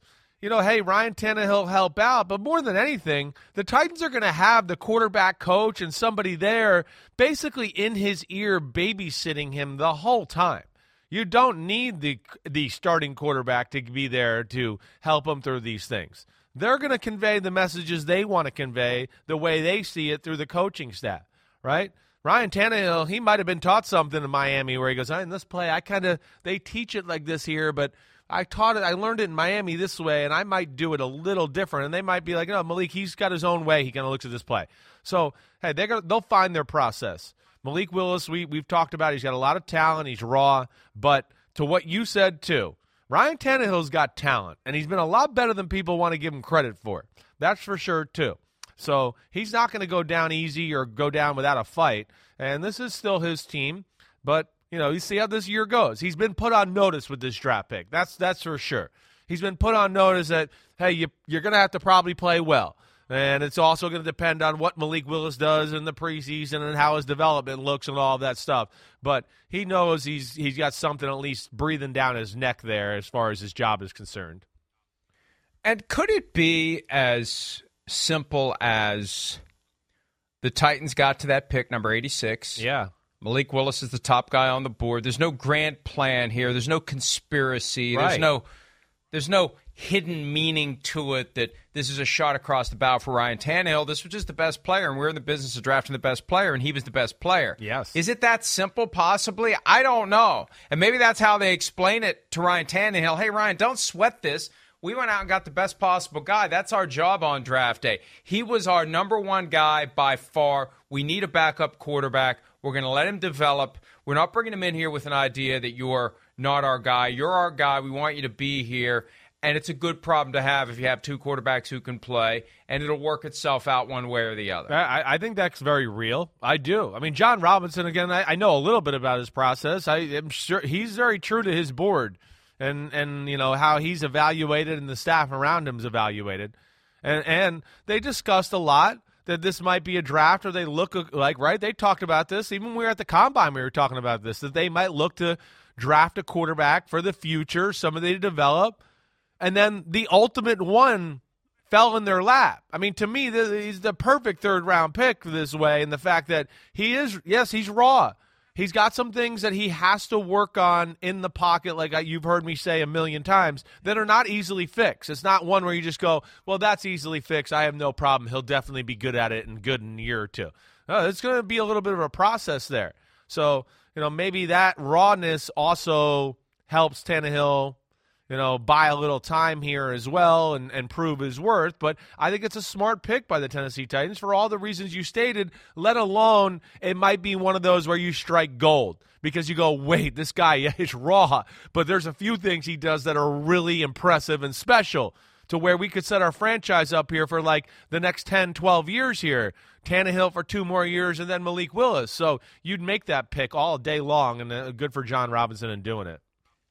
you know, hey, Ryan Tannehill help out. But more than anything, the Titans are going to have the quarterback coach and somebody there basically in his ear babysitting him the whole time. You don't need the the starting quarterback to be there to help him through these things. They're going to convey the messages they want to convey the way they see it through the coaching staff, right? Ryan Tannehill, he might have been taught something in Miami where he goes, in this play, I kind of, they teach it like this here, but I taught it, I learned it in Miami this way, and I might do it a little different. And they might be like, no, Malik, he's got his own way. He kind of looks at this play. So, hey, they're gonna, they'll find their process. Malik Willis, we, we've talked about, he's got a lot of talent. He's raw. But to what you said, too, Ryan Tannehill's got talent, and he's been a lot better than people want to give him credit for. That's for sure, too. So he's not going to go down easy or go down without a fight. And this is still his team. But, you know, you see how this year goes. He's been put on notice with this draft pick. That's that's for sure. He's been put on notice that, hey, you, you're going to have to probably play well. And it's also going to depend on what Malik Willis does in the preseason and how his development looks and all of that stuff. But he knows he's he's got something at least breathing down his neck there as far as his job is concerned. And could it be as simple as the Titans got to that pick, number eighty-six? Yeah. Malik Willis is the top guy on the board. There's no grand plan here. There's no conspiracy. Right. There's no there's no hidden meaning to it that this is a shot across the bow for Ryan Tannehill. This was just the best player, and we're in the business of drafting the best player, and he was the best player. Yes. Is it that simple, possibly? I don't know. And maybe that's how they explain it to Ryan Tannehill. Hey, Ryan, don't sweat this. We went out and got the best possible guy. That's our job on draft day. He was our number one guy by far. We need a backup quarterback. We're going to let him develop. We're not bringing him in here with an idea that you're not our guy. You're our guy. We want you to be here. And it's a good problem to have if you have two quarterbacks who can play, and it'll work itself out one way or the other. I, I think that's very real. I do. I mean, John Robinson, again, I, I know a little bit about his process. I am sure he's very true to his board and, and you know, how he's evaluated and the staff around him is evaluated. And, and they discussed a lot that this might be a draft, or they look like, right, they talked about this. Even when we were at the Combine, we were talking about this, that they might look to draft a quarterback for the future, somebody to develop. And then the ultimate one fell in their lap. I mean, to me, he's the perfect third-round pick this way, and the fact that he is, yes, he's raw. He's got some things that he has to work on in the pocket, like you've heard me say a million times, that are not easily fixed. It's not one where you just go, well, that's easily fixed. I have no problem. He'll definitely be good at it and good in a year or two. Uh, it's going to be a little bit of a process there. So, you know, maybe that rawness also helps Tannehill, you know, buy a little time here as well and, and prove his worth. But I think it's a smart pick by the Tennessee Titans for all the reasons you stated, let alone it might be one of those where you strike gold because you go, wait, this guy is raw. But there's a few things he does that are really impressive and special to where we could set our franchise up here for like the next ten, twelve years here. Tannehill for two more years and then Malik Willis. So you'd make that pick all day long, and uh, good for John Robinson in doing it.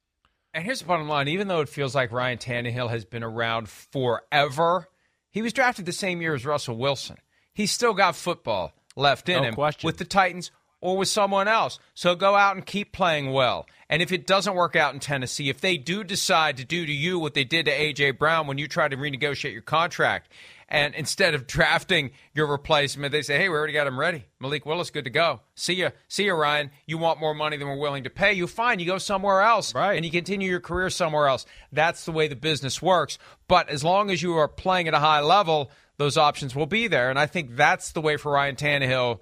And here's the bottom line. Even though it feels like Ryan Tannehill has been around forever, he was drafted the same year as Russell Wilson. He's still got football left in no him question. with the Titans or with someone else. So go out and keep playing well. And if it doesn't work out in Tennessee, if they do decide to do to you what they did to A J. Brown when you tried to renegotiate your contract, and instead of drafting your replacement, they say, hey, we already got him ready. Malik Willis, good to go. See ya. See ya, Ryan. You want more money than we're willing to pay you. Fine, you go somewhere else. Right. And you continue your career somewhere else. That's the way the business works. But as long as you are playing at a high level, those options will be there. And I think that's the way for Ryan Tannehill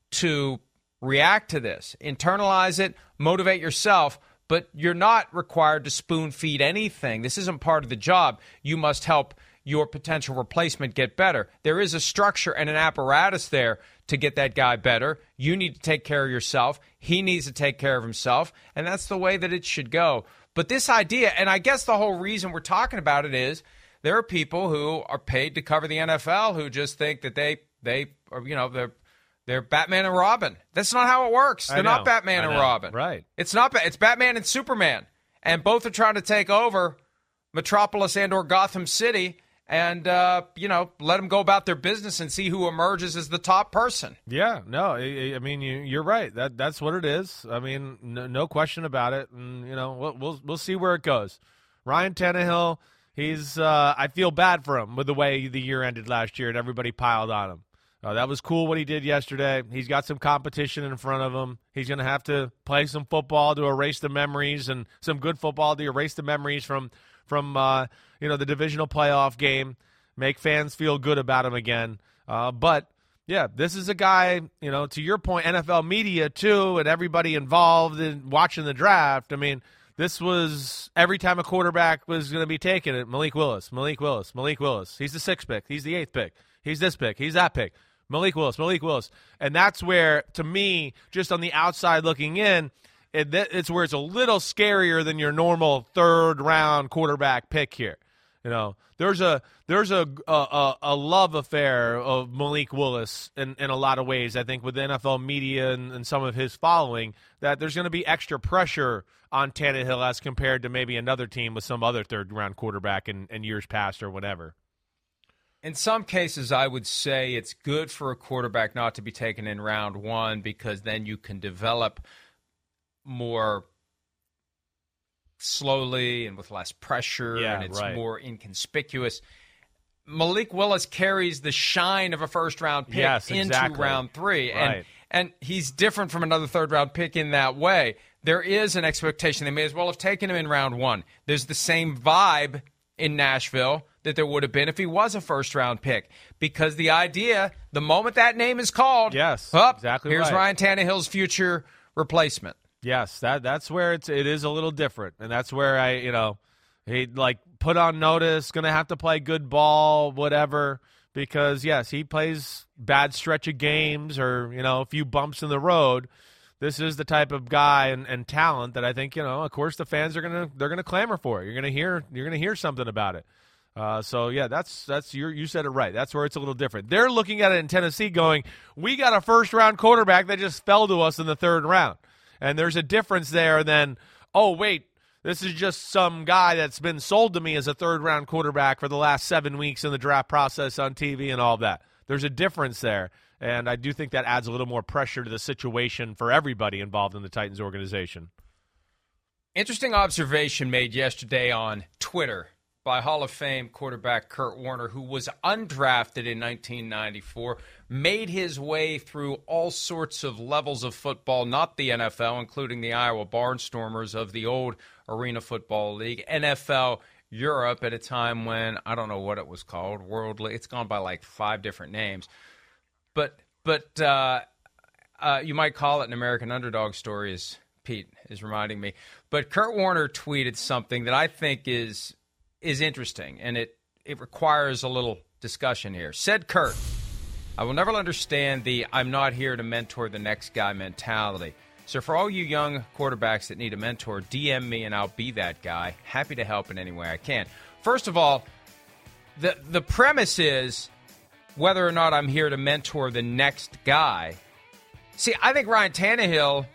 to react to this. Internalize it, motivate yourself, but you're not required to spoon feed anything. This isn't part of the job. You must help your potential replacement get better. There is a structure and an apparatus there to get that guy better. You need to take care of yourself. He needs to take care of himself, and that's the way that it should go. But this idea, and I guess the whole reason we're talking about it is there are people who are paid to cover the N F L who just think that they, they are, you know, they're They're Batman and Robin. That's not how it works. They're not Batman and Robin. Right. It's not. It's Batman and Superman. And both are trying to take over Metropolis and or Gotham City and, uh, you know, let them go about their business and see who emerges as the top person. Yeah. No, I, I mean, you, you're right. That That's what it is. I mean, no, no question about it. And, you know, we'll, we'll, we'll see where it goes. Ryan Tannehill, he's. Uh, I feel bad for him with the way the year ended last year and everybody piled on him. Uh, that was cool what he did yesterday. He's got some competition in front of him. He's going to have to play some football to erase the memories, and some good football to erase the memories from from uh, you know the divisional playoff game. Make fans feel good about him again. Uh, but yeah, this is a guy. You know, to your point, N F L media too, and everybody involved in watching the draft. I mean, this was every time a quarterback was going to be taken, it Malik Willis, Malik Willis, Malik Willis. He's the sixth pick. He's the eighth pick. He's this pick. He's that pick. Malik Willis, Malik Willis. And that's where, to me, just on the outside looking in, it, it's where it's a little scarier than your normal third-round quarterback pick here. You know, there's a there's a a, a love affair of Malik Willis in, in a lot of ways, I think, with the N F L media and, and some of his following, that there's going to be extra pressure on Tannehill as compared to maybe another team with some other third-round quarterback in, in years past or whatever. In some cases, I would say it's good for a quarterback not to be taken in round one, because then you can develop more slowly and with less pressure, yeah, and it's right. more inconspicuous. Malik Willis carries the shine of a first-round pick yes, into exactly. round three, right. and and he's different from another third-round pick in that way. There is an expectation. They may as well have taken him in round one. There's the same vibe in Nashville that there would have been if he was a first-round pick, because the idea, the moment that name is called, yes, up, exactly here's right. Ryan Tannehill's future replacement. Yes, that that's where it's it is a little different, and that's where I you know he like put on notice, going to have to play good ball, whatever, because yes, he plays bad stretch of games or you know a few bumps in the road. This is the type of guy and, and talent that I think you know. Of course, the fans are gonna they're gonna clamor for it. You're gonna hear you're gonna hear something about it. Uh, so yeah, that's that's you you said it right. That's where it's a little different. They're looking at it in Tennessee, going, "We got a first round quarterback that just fell to us in the third round," and there's a difference there. Than oh wait, this is just some guy that's been sold to me as a third round quarterback for the last seven weeks in the draft process on T V and all that. There's a difference there, and I do think that adds a little more pressure to the situation for everybody involved in the Titans organization. Interesting observation made yesterday on Twitter by Hall of Fame quarterback Kurt Warner, who was undrafted in nineteen ninety-four, made his way through all sorts of levels of football, not the N F L, including the Iowa Barnstormers of the old Arena Football League, N F L Europe at a time when, I don't know what it was called, World League. It's gone by like five different names. But but uh, uh, you might call it an American underdog story, as Pete is reminding me. But Kurt Warner tweeted something that I think is is interesting, and it, it requires a little discussion here. Said Kurt, "I will never understand the I'm not here to mentor the next guy mentality. So for all you young quarterbacks that need a mentor, D M me and I'll be that guy. Happy to help in any way I can." First of all, the the premise is whether or not I'm here to mentor the next guy. See, I think Ryan Tannehill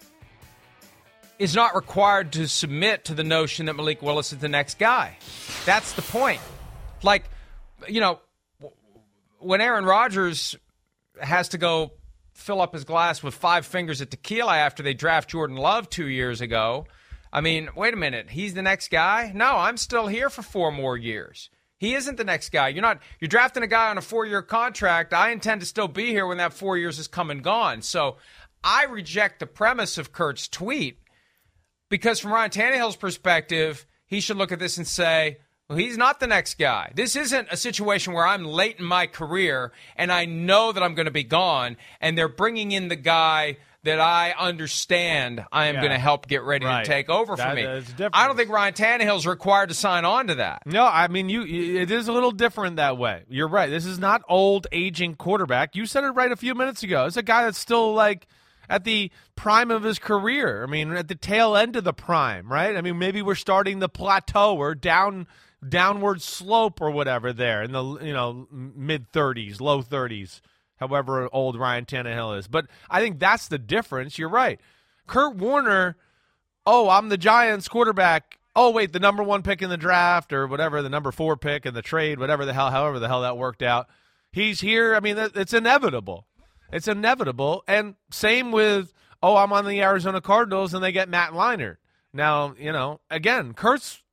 is not required to submit to the notion that Malik Willis is the next guy. That's the point. Like, you know, when Aaron Rodgers has to go fill up his glass with five fingers of tequila after they draft Jordan Love two years ago, I mean, wait a minute, he's the next guy? No, I'm still here for four more years. He isn't the next guy. You're not. You're drafting a guy on a four-year contract. I intend to still be here when that four years is come and gone. So I reject the premise of Kurt's tweet, because from Ryan Tannehill's perspective, he should look at this and say, well, he's not the next guy. This isn't a situation where I'm late in my career and I know that I'm going to be gone, and they're bringing in the guy that I understand I am yeah. going to help get ready right. to take over that, for me. different. I don't think Ryan Tannehill's required to sign on to that. No, I mean, you. it is a little different that way. You're right. This is not old, aging quarterback. You said it right a few minutes ago. It's a guy that's still, like, at the prime of his career. I mean, at the tail end of the prime, right? I mean, maybe we're starting the plateau or down downward slope or whatever there in the, you know, mid-thirties, low thirties. However old Ryan Tannehill is. But I think that's the difference. You're right. Kurt Warner, oh, I'm the Giants quarterback. Oh, wait, the number one pick in the draft or whatever, the number four pick in the trade, whatever the hell, however the hell that worked out. He's here. I mean, it's inevitable. It's inevitable. And same with, oh, I'm on the Arizona Cardinals and they get Matt Leinart. Now, you know, again, Kurt's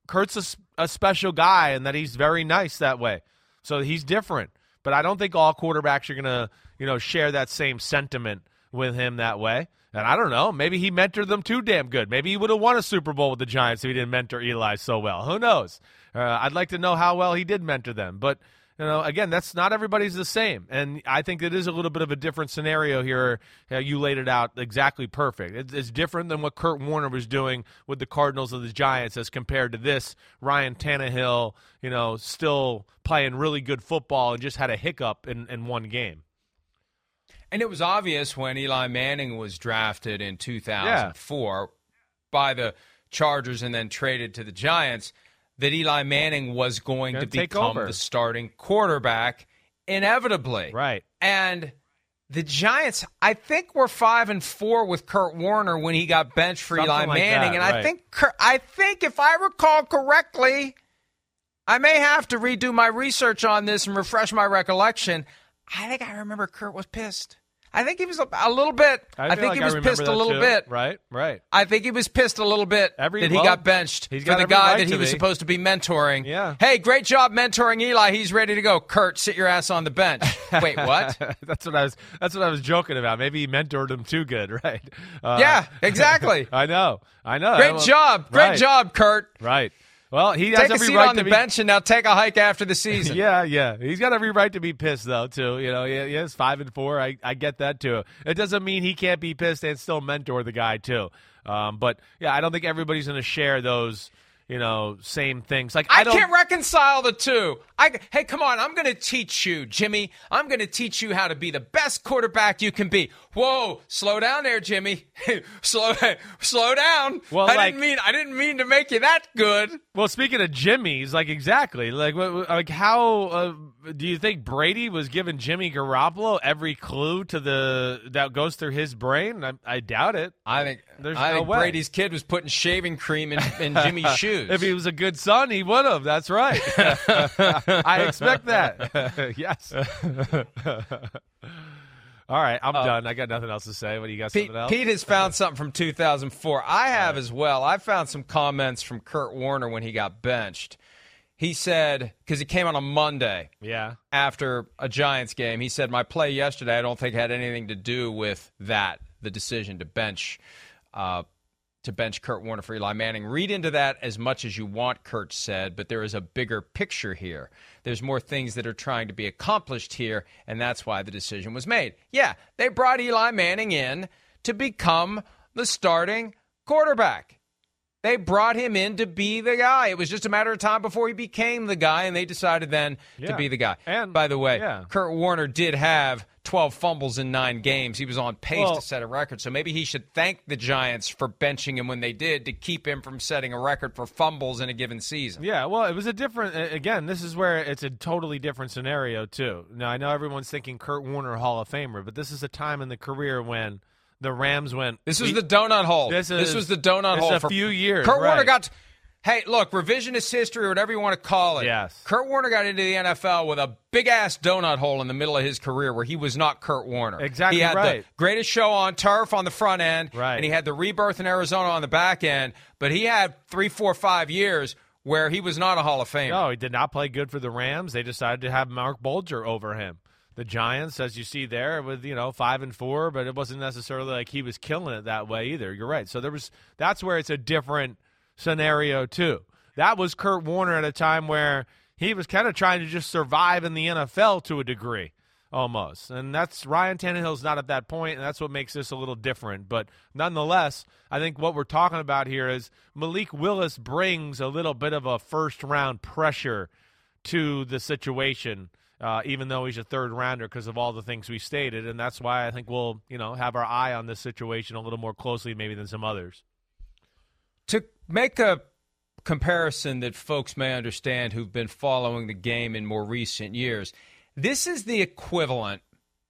Kurt's a, a special guy and that he's very nice that way. So he's different. But I don't think all quarterbacks are going to, you know, share that same sentiment with him that way. And I don't know. Maybe he mentored them too damn good. Maybe he would have won a Super Bowl with the Giants if he didn't mentor Eli so well. Who knows? Uh, I'd like to know how well he did mentor them. But, you know, again, that's not everybody's the same. And I think it is a little bit of a different scenario here. Uh, you laid it out exactly perfect. It's, it's different than what Kurt Warner was doing with the Cardinals and the Giants as compared to this. Ryan Tannehill, you know, still playing really good football and just had a hiccup in, in one game. And it was obvious when Eli Manning was drafted in two thousand four yeah. by the Chargers and then traded to the Giants that Eli Manning was going to become over. the starting quarterback inevitably. Right. And the Giants, I think, were five and four with Kurt Warner when he got benched for Something Eli like Manning. That, and right. I think, I think, if I recall correctly, I may have to redo my research on this and refresh my recollection. I think I remember Kurt was pissed. I think he was a, a little bit. I, I think like he was pissed a little too. bit. Right, right. I think he was pissed a little bit every, that he well, got benched he's for got the every guy right that he to was be. supposed to be mentoring. Yeah. Hey, great job mentoring Eli. He's ready to go. Kurt, sit your ass on the bench. Wait, what? that's what I was. That's what I was joking about. Maybe he mentored him too good, right? Uh, yeah, exactly. I know. I know. Great well, job. Great right. job, Kurt. Right. Well, he take has a every seat right on to the be, bench and now take a hike after the season. yeah, yeah. He's got every right to be pissed, though, too. You know, he, he is five and four. I, I get that too. It doesn't mean he can't be pissed and still mentor the guy too. Um, but yeah, I don't think everybody's going to share those, you know, same things. Like I, I don't, can't reconcile the two. I, hey, come on. I'm going to teach you, Jimmy. I'm going to teach you how to be the best quarterback you can be. Whoa, slow down there, Jimmy. slow, slow down. Well, I like, didn't mean, I didn't mean to make you that good. Well, speaking of Jimmy's, like exactly, like, like how uh, do you think Brady was giving Jimmy Garoppolo every clue to the that goes through his brain? I, I doubt it. I think There's I no think way. Brady's kid was putting shaving cream in, in Jimmy's shoes. If he was a good son, he would have. That's right. I expect that. Yes. All right, I'm uh, done. I got nothing else to say. What do you got? Pete, something else? Pete has found something from two thousand four. I have as well. I found some comments from Kurt Warner when he got benched. He said, because he came on a Monday yeah. after a Giants game, he said, my play yesterday I don't think had anything to do with that, the decision to bench uh, to bench Kurt Warner for Eli Manning. Read into that as much as you want, Kurt said, but there is a bigger picture here. There's more things that are trying to be accomplished here, and that's why the decision was made. Yeah, they brought Eli Manning in to become the starting quarterback. They brought him in to be the guy. It was just a matter of time before he became the guy, and they decided then yeah. to be the guy. And by the way, yeah. Kurt Warner did have twelve fumbles in nine games. He was on pace well, to set a record, so maybe he should thank the Giants for benching him when they did to keep him from setting a record for fumbles in a given season. Yeah, well, it was a different – again, this is where it's a totally different scenario too. Now, I know everyone's thinking Kurt Warner Hall of Famer, but this is a time in the career when – the Rams went. This was the donut hole. This, is, this was the donut this hole a for few years. Kurt right. Warner got. To, hey, look, revisionist history or whatever you want to call it. Yes. Kurt Warner got into the N F L with a big ass donut hole in the middle of his career where he was not Kurt Warner. Exactly He had right. the greatest show on turf on the front end, right. and he had the rebirth in Arizona on the back end. But he had three, four, five years where he was not a Hall of Famer. No, he did not play good for the Rams. They decided to have Mark Bulger over him. The Giants, as you see there, with, you know, five and four, but it wasn't necessarily like he was killing it that way either. You're right. So there was that's where it's a different scenario too. That was Kurt Warner at a time where he was kind of trying to just survive in the N F L to a degree, almost. And that's Ryan Tannehill's not at that point, and that's what makes this a little different. But nonetheless, I think what we're talking about here is Malik Willis brings a little bit of a first-round pressure to the situation. Uh, even though he's a third rounder because of all the things we stated. And that's why I think we'll, you know, have our eye on this situation a little more closely maybe than some others. To make a comparison that folks may understand who've been following the game in more recent years, this is the equivalent,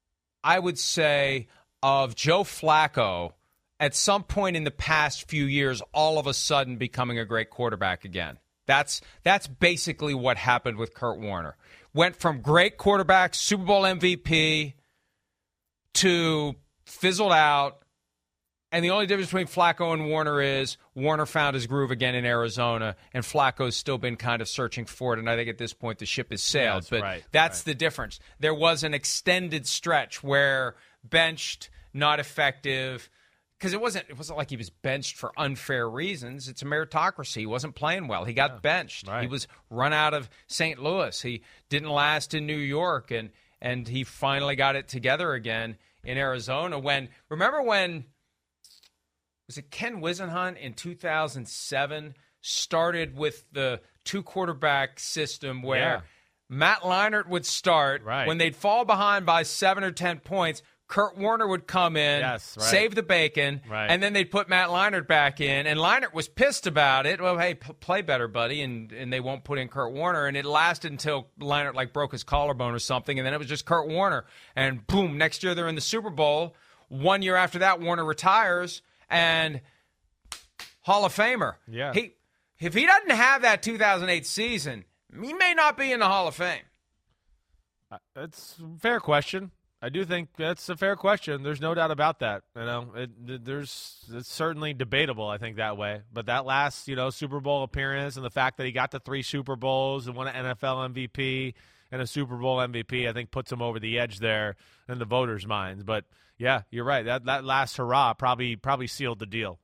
I would say, of Joe Flacco at some point in the past few years all of a sudden becoming a great quarterback again. That's that's basically what happened with Kurt Warner. Went from great quarterback, Super Bowl M V P, to fizzled out, And the only difference between Flacco and Warner is Warner found his groove again in Arizona, and Flacco's still been kind of searching for it. And I think at this point the ship has sailed. Yes, but right, that's right. the difference. There was an extended stretch where benched, not effective, because it wasn't it wasn't like he was benched for unfair reasons. It's a meritocracy. He wasn't playing well. He got yeah, benched. Right. He was run out of Saint Louis. He didn't last in New York, and and he finally got it together again in Arizona. When remember when. Was it Ken Wisenhunt in two thousand seven started with the two-quarterback system where yeah. Matt Leinart would start. Right. When they'd fall behind by seven or ten points, Kurt Warner would come in, yes, right. save the bacon, right. and then they'd put Matt Leinart back in. And Leinart was pissed about it. Well, hey, p- play better, buddy, and, and they won't put in Kurt Warner. And it lasted until Leinart, like, broke his collarbone or something, and then it was just Kurt Warner. And boom, next year they're in the Super Bowl. One year after that, Warner retires. And Hall of Famer. Yeah. He, if he doesn't have that two thousand eight season, he may not be in the Hall of Fame. Uh, that's a fair question. I do think that's a fair question. There's no doubt about that. You know, it, it, there's it's certainly debatable. I think that way. But that last, you know, Super Bowl appearance and the fact that he got to three Super Bowls and won an N F L M V P and a Super Bowl M V P, I think puts him over the edge there in the voters' minds. But yeah, you're right. That that last hurrah probably probably sealed the deal.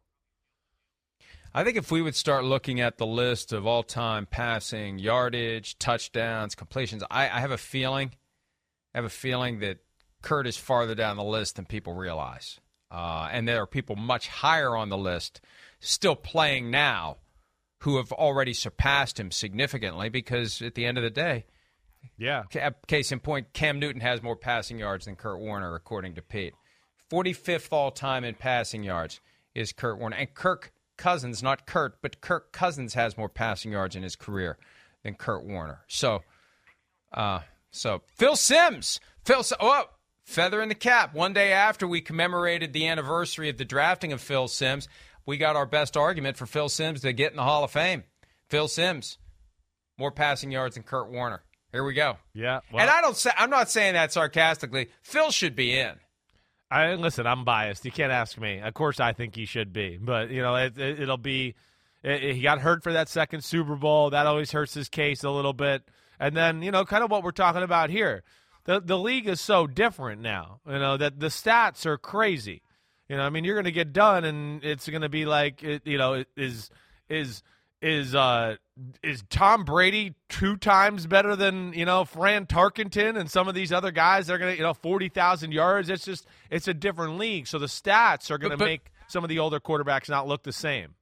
I think if we would start looking at the list of all-time passing yardage, touchdowns, completions, I, I have a feeling, I have a feeling that Kurt is farther down the list than people realize, uh, and there are people much higher on the list still playing now who have already surpassed him significantly. Because at the end of the day, yeah. Case in point, Cam Newton has more passing yards than Kurt Warner, according to Pete. forty-fifth all-time in passing yards is Kurt Warner. And Kirk Cousins, not Kurt, but Kirk Cousins has more passing yards in his career than Kurt Warner. So, uh, so Phil Simms. Phil, oh, feather in the cap. One day after we commemorated the anniversary of the drafting of Phil Simms, we got our best argument for Phil Simms to get in the Hall of Fame. Phil Simms, more passing yards than Kurt Warner. Here we go. Yeah. Well, and I don't say I'm not saying that sarcastically. Phil should be in. I listen. I'm biased. You can't ask me. Of course, I think he should be. But you know, it, it, it'll be. It, he got hurt for that second Super Bowl. That always hurts his case a little bit. And then you know, kind of what we're talking about here. The the league is so different now. You know that the stats are crazy. You know, I mean, you're going to get done, and it's going to be like, it, you know, is is is uh is Tom Brady two times better than you know Fran Tarkenton and some of these other guys? They're going to you know forty thousand yards. It's just it's a different league, so the stats are going to make some of the older quarterbacks not look the same.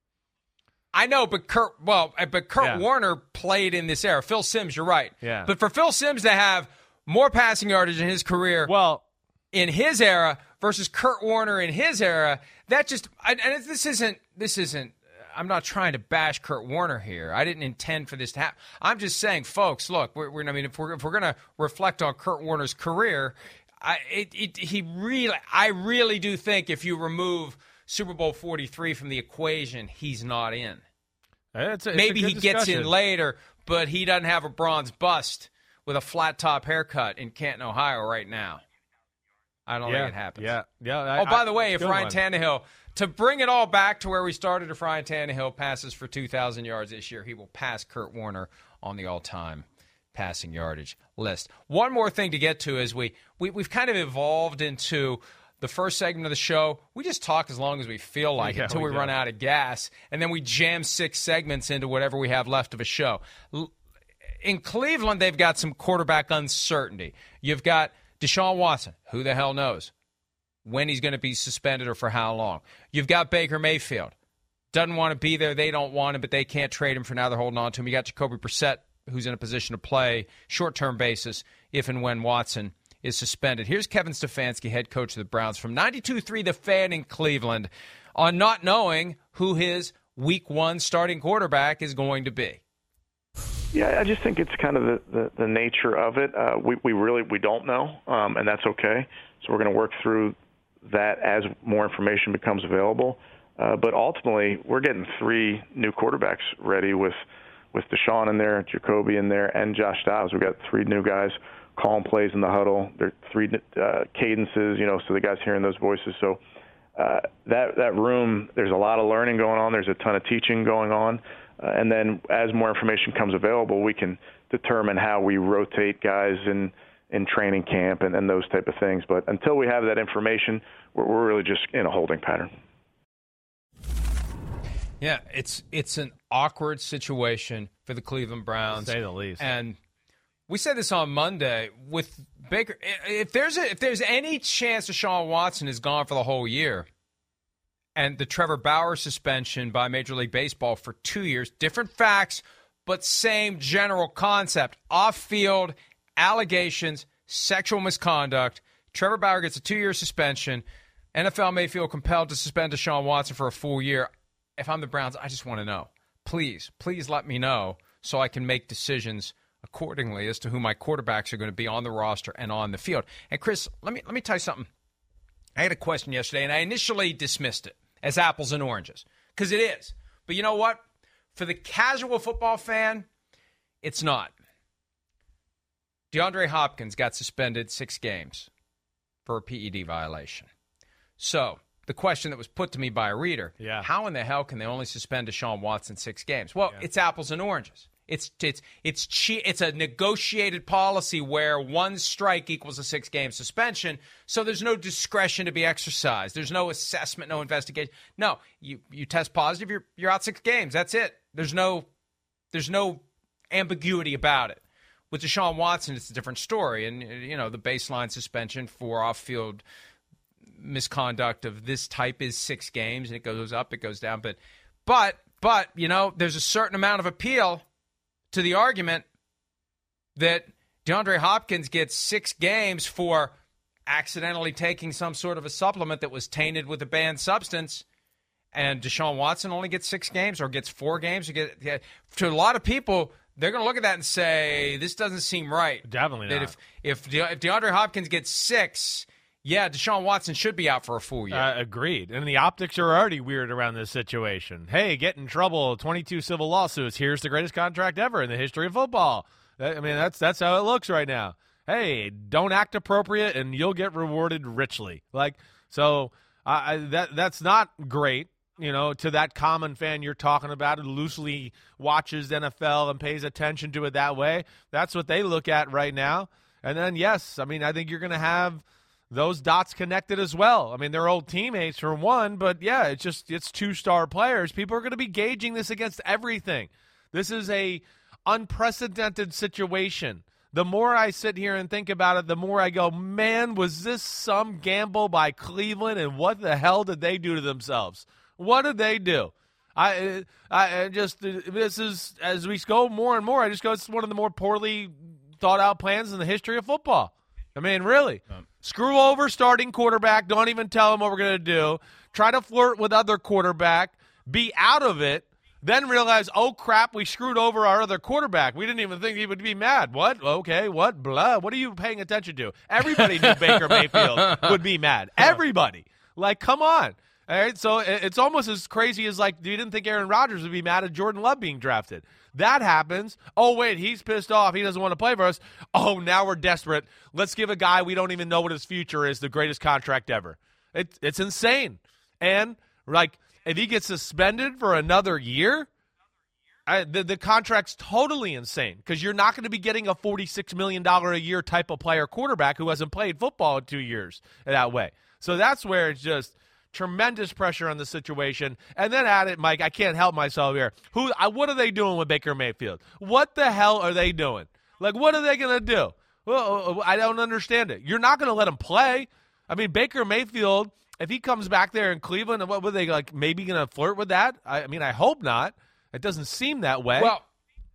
I know, but Kurt well, but Kurt yeah. Warner played in this era. Phil Simms, you're right. Yeah. But for Phil Simms to have more passing yardage in his career, well, in his era versus Kurt Warner in his era, that just I, and this isn't this isn't. I'm not trying to bash Kurt Warner here. I didn't intend for this to happen. I'm just saying, folks, look, we're, we're I mean, if we're if we're going to reflect on Kurt Warner's career, I it, it he really I really do think if you remove Super Bowl forty-three from the equation, he's not in. It's a, it's Maybe a he discussion. gets in later, but he doesn't have a bronze bust with a flat top haircut in Canton, Ohio right now. I don't yeah, think it happens. Yeah, yeah. I, oh, by I, the way, if Ryan one. Tannehill, to bring it all back to where we started, if Ryan Tannehill passes for two thousand yards this year, he will pass Kurt Warner on the all-time passing yardage list. One more thing to get to is we, we we've kind of evolved into the first segment of the show. We just talk as long as we feel like yeah, it until we, we run out of gas, and then we jam six segments into whatever we have left of a show. In Cleveland, they've got some quarterback uncertainty. You've got Deshaun Watson. Who the hell knows when he's going to be suspended or for how long? You've got Baker Mayfield. Doesn't want to be there. They don't want him, but they can't trade him for now. They're holding on to him. You got Jacoby Brissett, who's in a position to play short-term basis if and when Watson is suspended. Here's Kevin Stefanski, head coach of the Browns, from ninety-two three The Fan in Cleveland, on not knowing who his week one starting quarterback is going to be. Yeah, I just think it's kind of the, the, the nature of it. Uh, we, we really we don't know, um, and that's okay. So we're going to work through that as more information becomes available. Uh, but ultimately, we're getting three new quarterbacks ready with with Deshaun in there, Jacoby in there, and Josh Dobbs. We've got three new guys calling plays in the huddle. There are three uh, cadences, you know, so the guys hearing those voices. So uh, that that room, there's a lot of learning going on. There's a ton of teaching going on. Uh, and then as more information comes available, we can determine how we rotate guys in, in training camp and, and those type of things. But until we have that information, we're, we're really just in a holding pattern. Yeah, it's it's an awkward situation for the Cleveland Browns, to say the least. And we said this on Monday with Baker. If there's a, if there's any chance Deshaun Watson is gone for the whole year, and the Trevor Bauer suspension by Major League Baseball for two years, different facts, but same general concept: off-field allegations, sexual misconduct. Trevor Bauer gets a two-year suspension. N F L may feel compelled to suspend Deshaun Watson for a full year. If I'm the Browns, I just want to know. Please, please let me know so I can make decisions accordingly as to who my quarterbacks are going to be on the roster and on the field. And, Chris, let me let me tell you something. I had a question yesterday, and I initially dismissed it as apples and oranges, because it is. But you know what? For the casual football fan, it's not. DeAndre Hopkins got suspended six games for a P E D violation. So the question that was put to me by a reader, yeah. how in the hell can they only suspend Deshaun Watson six games? Well, yeah. It's apples and oranges. It's it's it's che- it's a negotiated policy where one strike equals a six-game suspension, so there's no discretion to be exercised. There's no assessment, no investigation. No, you, you test positive, you're you're out six games. That's it. There's no there's no ambiguity about it. With Deshaun Watson, it's a different story, and you know the baseline suspension for off-field misconduct of this type is six games, and it goes up, it goes down. But, but, but, you know, there's a certain amount of appeal to the argument that DeAndre Hopkins gets six games for accidentally taking some sort of a supplement that was tainted with a banned substance, and Deshaun Watson only gets six games or gets four games. Or get, get, to a lot of people, they're going to look at that and say, this doesn't seem right. Definitely that not. If, if, De- if DeAndre Hopkins gets six, yeah, Deshaun Watson should be out for a full year. Uh, agreed. And the optics are already weird around this situation. Hey, get in trouble, twenty-two civil lawsuits. Here's the greatest contract ever in the history of football. I mean, that's that's how it looks right now. Hey, don't act appropriate and you'll get rewarded richly. Like, so uh, I, that that's not great, you know, to that common fan you're talking about who loosely watches N F L and pays attention to it that way. That's what they look at right now. And then, yes, I mean, I think you're going to have those dots connected as well. I mean, they're old teammates for one, but yeah, it's just it's two-star players. People are going to be gauging this against everything. This is a unprecedented situation. The more I sit here and think about it, the more I go, man, was this some gamble by Cleveland, and what the hell did they do to themselves? What did they do? I, I just, this is, as we go more and more, I just go, it's one of the more poorly thought out plans in the history of football. I mean, really. Um, Screw over starting quarterback. Don't even tell him what we're going to do. Try to flirt with other quarterback. Be out of it. Then realize, oh, crap, we screwed over our other quarterback. We didn't even think he would be mad. What? Okay, what? Blah. What are you paying attention to? Everybody knew Baker Mayfield would be mad. Everybody. Like, come on. All right, so it's almost as crazy as, like, you didn't think Aaron Rodgers would be mad at Jordan Love being drafted. That happens. Oh, wait, he's pissed off. He doesn't want to play for us. Oh, now we're desperate. Let's give a guy we don't even know what his future is the greatest contract ever. It, it's insane. And, like, if he gets suspended for another year, I, the, the contract's totally insane because you're not going to be getting a forty-six million dollars a year type of player quarterback who hasn't played football in two years that way. So that's where it's just tremendous pressure on the situation. And then add it, Mike, I can't help myself here. Who? What are they doing with Baker Mayfield? What the hell are they doing? Like, what are they going to do? Well, I don't understand it. You're not going to let him play. I mean, Baker Mayfield, if he comes back there in Cleveland, what were they, like, maybe going to flirt with that? I, I mean, I hope not. It doesn't seem that way. Well,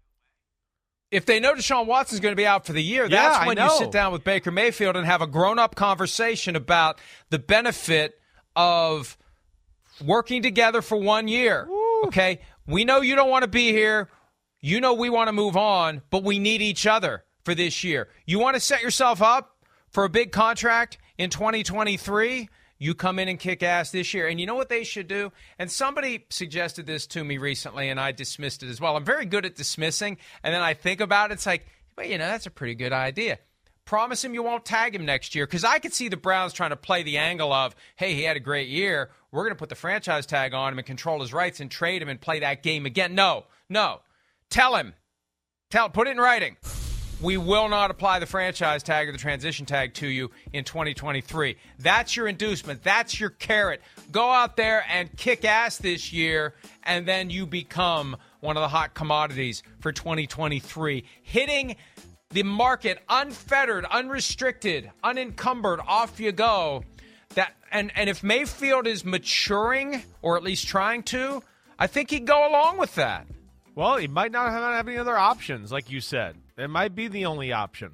if they know Deshaun Watson's going to be out for the year, yeah, that's when you sit down with Baker Mayfield and have a grown-up conversation about the benefit of working together for one year. Woo. Okay? We know you don't want to be here. You know we want to move on, but we need each other for this year. You want to set yourself up for a big contract in twenty twenty-three? You come in and kick ass this year. And you know what they should do? And somebody suggested this to me recently, and I dismissed it as well. I'm very good at dismissing, and then I think about it. It's like, well, you know, that's a pretty good idea. promise him you won't tag him next year. Because I could see the Browns trying to play the angle of, hey, he had a great year. We're going to put the franchise tag on him and control his rights and trade him and play that game again. No, no. Tell him. Tell. Put it in writing. We will not apply the franchise tag or the transition tag to you in twenty twenty-three. That's your inducement. That's your carrot. Go out there and kick ass this year, and then you become one of the hot commodities for twenty twenty-three. Hitting the market unfettered, unrestricted, unencumbered, off you go. That and, and if Mayfield is maturing, or at least trying to, I think he'd go along with that. Well, he might not have, have any other options, like you said. It might be the only option.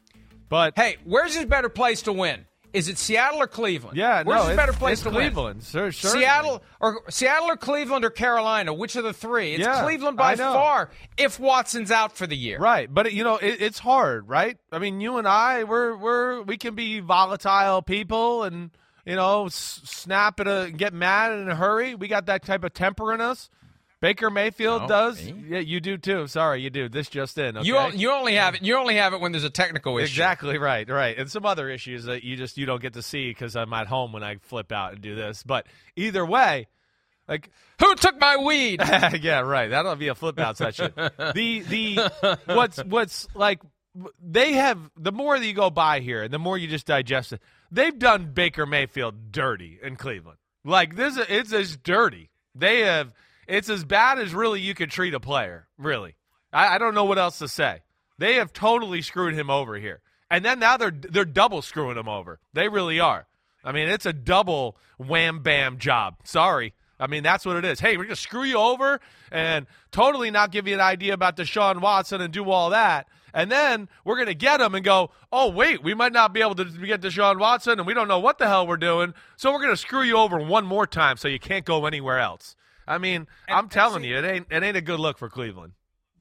But hey, where's his better place to win? Is it Seattle or Cleveland? Yeah, where's no, his better place it's to Cleveland. win? Sure, sure. Seattle or Seattle or Cleveland or Carolina? Which of the three? It's yeah, Cleveland by far. If Watson's out for the year, right? But you know, it, it's hard, right? I mean, you and I, we're we're we can be volatile people, and you know, s- snap at a get mad in a hurry. We got that type of temper in us. Baker Mayfield no, does. me? Yeah, you do too. Sorry, you do. This just in. Okay? You you only have it. You only have it when there's a technical issue. Exactly right, right, and some other issues that you just you don't get to see because I'm at home when I flip out and do this. But either way, like who took my weed? Yeah, right. That'll be a flip out session. the the what's what's like they have the more that you go by here, and the more you just digest it. They've done Baker Mayfield dirty in Cleveland. Like this, it's as dirty. They have. It's as bad as really you could treat a player, really. I, I don't know what else to say. They have totally screwed him over here. And then now they're they're double screwing him over. They really are. I mean, it's a double wham-bam job. Sorry. I mean, that's what it is. Hey, we're going to screw you over and totally not give you an idea about Deshaun Watson and do all that. And then we're going to get him and go, oh, wait, we might not be able to get Deshaun Watson, and we don't know what the hell we're doing, so we're going to screw you over one more time so you can't go anywhere else. I mean, and, I'm telling see, you, it ain't it ain't a good look for Cleveland.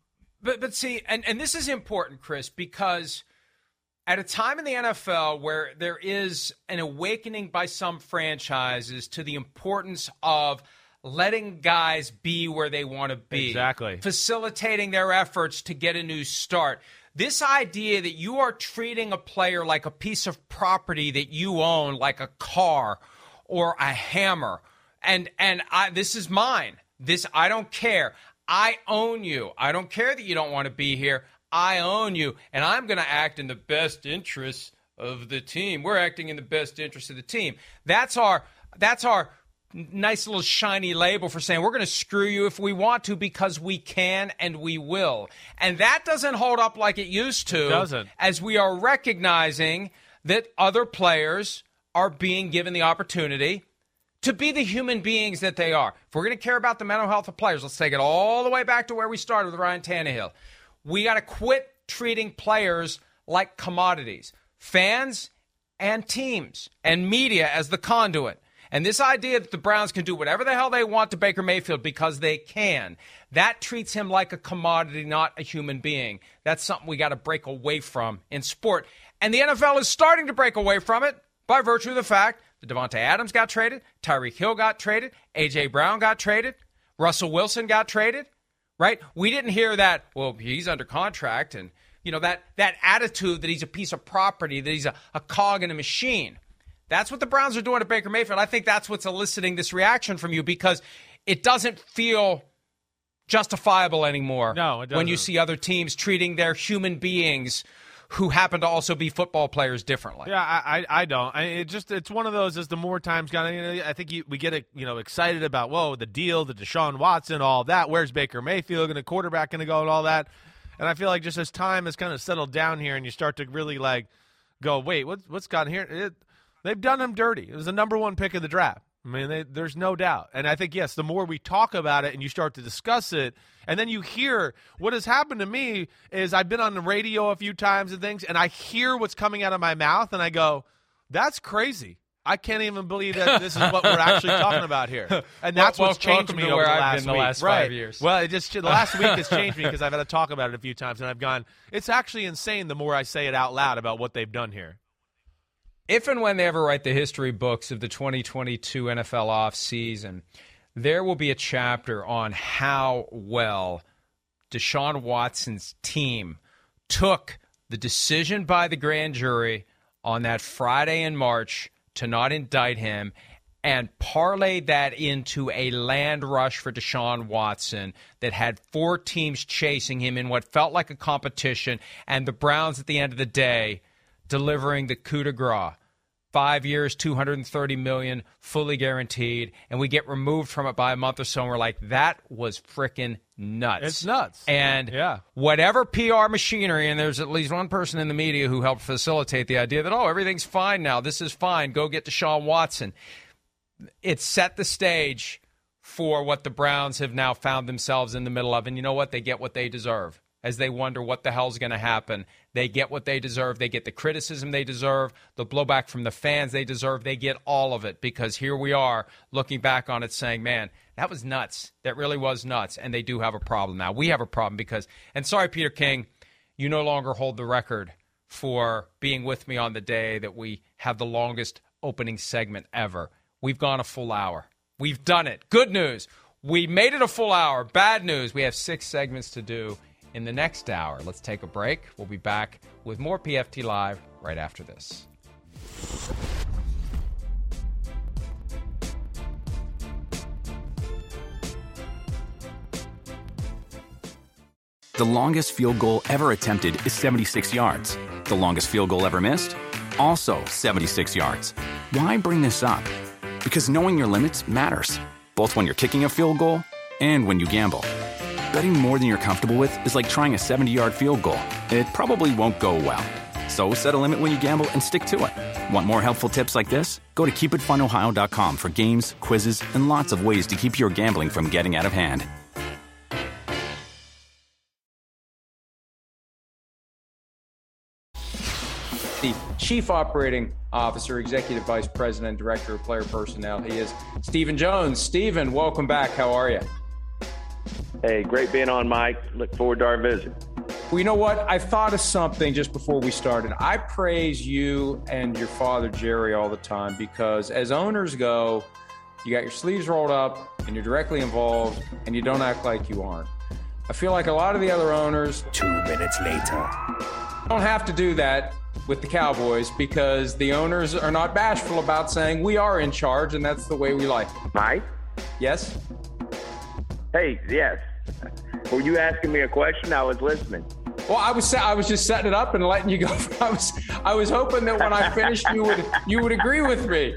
But but see, and, and this is important, Chris, because at a time in the N F L where there is an awakening by some franchises to the importance of letting guys be where they want to be, exactly, facilitating their efforts to get a new start. This idea that you are treating a player like a piece of property that you own, like a car or a hammer. And and I, this is mine. This I don't care. I own you. I don't care that you don't want to be here. I own you, and I'm going to act in the best interests of the team. We're acting in the best interest of the team. That's our that's our nice little shiny label for saying we're going to screw you if we want to because we can and we will. And that doesn't hold up like it used to. It doesn't. As we are recognizing that other players are being given the opportunity to be the human beings that they are. If we're going to care about the mental health of players, let's take it all the way back to where we started with Ryan Tannehill. We got to quit treating players like commodities, fans and teams and media as the conduit. And this idea that the Browns can do whatever the hell they want to Baker Mayfield because they can, that treats him like a commodity, not a human being. That's something we got to break away from in sport. And the N F L is starting to break away from it by virtue of the fact that Devontae Adams got traded, Tyreek Hill got traded, A J. Brown got traded, Russell Wilson got traded, right? We didn't hear that, well, he's under contract, and, you know, that that attitude that he's a piece of property, that he's a, a cog in a machine. That's what the Browns are doing to Baker Mayfield. I think that's what's eliciting this reaction from you because it doesn't feel justifiable anymore no, it doesn't. When you see other teams treating their human beings who happen to also be football players differently. Yeah, I, I, I don't. I, it just it's one of those. As the more times gone, you know, I think you, we get you know excited about whoa the deal, the Deshaun Watson, all that. Where's Baker Mayfield and a quarterback going to go and all that? And I feel like just as time has kind of settled down here, and you start to really like go, wait, what's what's gone here? It, they've done him dirty. It was the number one pick of the draft. I mean, they, there's no doubt. And I think, yes, the more we talk about it and you start to discuss it, and then you hear what has happened to me is I've been on the radio a few times and things, and I hear what's coming out of my mouth, and I go, that's crazy. I can't even believe that this is what we're actually talking about here. And that's well, what's well, changed me to over where the I've last been the week. last right. five years. Well, it just the last week has changed me because I've had to talk about it a few times, and I've gone, it's actually insane the more I say it out loud about what they've done here. If and when they ever write the history books of the twenty twenty-two N F L offseason, there will be a chapter on how well Deshaun Watson's team took the decision by the grand jury on that Friday in March to not indict him and parlay that into a land rush for Deshaun Watson that had four teams chasing him in what felt like a competition, and the Browns at the end of the day delivering the coup de grace. Five years, two hundred thirty million dollars, fully guaranteed, and we get removed from it by a month or so, and we're like, that was frickin' nuts. It's nuts. And yeah. whatever P R machinery, and there's at least one person in the media who helped facilitate the idea that, oh, everything's fine now, this is fine, go get Deshaun Watson. It set the stage for what the Browns have now found themselves in the middle of, and you know what? They get what they deserve. As they wonder what the hell's going to happen, they get what they deserve. They get the criticism they deserve, the blowback from the fans they deserve. They get all of it, because here we are looking back on it saying, man, that was nuts. That really was nuts, and they do have a problem now. We have a problem because, and sorry, Peter King, you no longer hold the record for being with me on the day that we have the longest opening segment ever. We've gone a full hour. We've done it. Good news. We made it a full hour. Bad news. We have six segments to do in the next hour. Let's take a break. We'll be back with more P F T Live right after this. The longest field goal ever attempted is seventy-six yards. The longest field goal ever missed? Also seventy-six yards. Why bring this up? Because knowing your limits matters, both when you're kicking a field goal and when you gamble. Betting more than you're comfortable with is like trying a seventy-yard field goal. It probably won't go well. So set a limit when you gamble and stick to it. Want more helpful tips like this? Go to keep it fun ohio dot com for games, quizzes, and lots of ways to keep your gambling from getting out of hand. The Chief Operating Officer, Executive Vice President, Director of Player Personnel. He is Stephen Jones. Stephen, welcome back. How are you? Hey, great being on, Mike. Look forward to our visit. Well, you know what? I thought of something just before we started. I praise you and your father, Jerry, all the time because as owners go, you got your sleeves rolled up and you're directly involved and you don't act like you aren't. I feel like a lot of the other owners, two minutes later, don't have to do that with the Cowboys because the owners are not bashful about saying we are in charge and that's the way we like it. Mike? Yes? Hey, yes. Were you asking me a question? I was listening. Well, I was I was just setting it up and letting you go. I was I was hoping that when I finished, you would you would agree with me.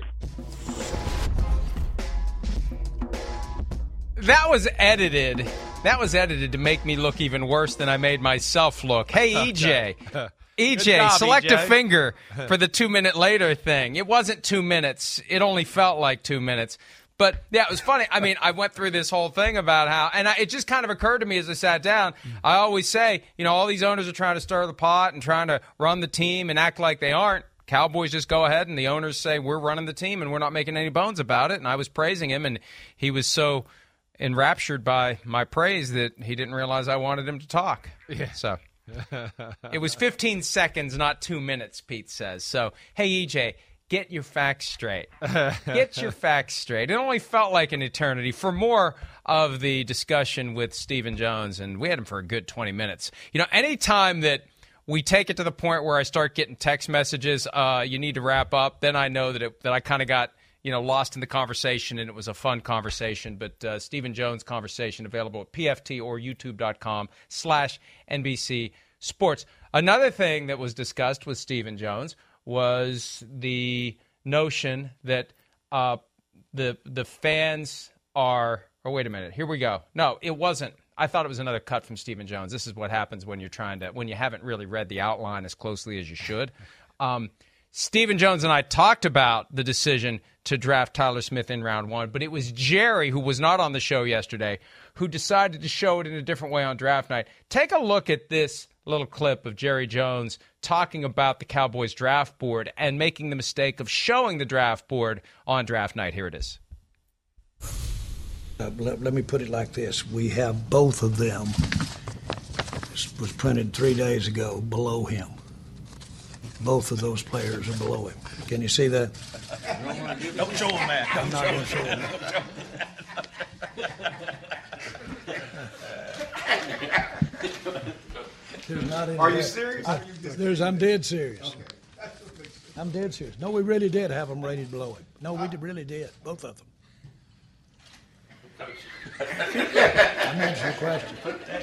That was edited. That was edited to make me look even worse than I made myself look. Hey, E J. E J, job, select E J. A finger for the two minute later thing. It wasn't two minutes. It only felt like two minutes. But, yeah, it was funny. I mean, I went through this whole thing about how, and I, it just kind of occurred to me as I sat down. I always say, you know, all these owners are trying to stir the pot and trying to run the team and act like they aren't. Cowboys just go ahead and the owners say, we're running the team and we're not making any bones about it. And I was praising him, and he was so enraptured by my praise that he didn't realize I wanted him to talk. Yeah. So it was fifteen seconds, not two minutes, Pete says. So, hey, E J. Get your facts straight. Get your facts straight. It only felt like an eternity for more of the discussion with Stephen Jones, and we had him for a good twenty minutes. You know, anytime that we take it to the point where I start getting text messages, uh, you need to wrap up, then I know that it, that I kind of got, you know, lost in the conversation, and it was a fun conversation. But uh, Stephen Jones' conversation available at P F T or YouTube.com slash NBC Sports. Another thing that was discussed with Stephen Jones was the notion that uh, the the fans are – oh, wait a minute. Here we go. No, it wasn't. I thought it was another cut from Stephen Jones. This is what happens when you're trying to – when you haven't really read the outline as closely as you should. Um, Stephen Jones and I talked about the decision to draft Tyler Smith in round one, but it was Jerry, who was not on the show yesterday, who decided to show it in a different way on draft night. Take a look at this little clip of Jerry Jones talking about the Cowboys draft board and making the mistake of showing the draft board on draft night. Here it is. Uh, let, let me put it like this. We have both of them. This was printed three days ago below him. Both of those players are below him. Can you see that? Don't show him that. I'm not going to show him that. There's not any Are you doubt. serious? I, there's, I'm dead serious. Okay. I'm dead serious. No, we really did have them rated below him. No, we really did, both of them. I'm answering your question.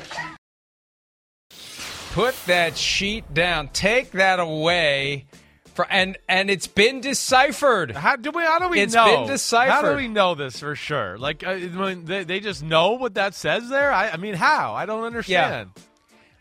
Put that sheet down. Take that away. For, and and it's been deciphered. How do we? How do we it's know? It's been deciphered. How do we know this for sure? Like, I mean, they, they just know what that says there. I, I mean, how? I don't understand. Yeah.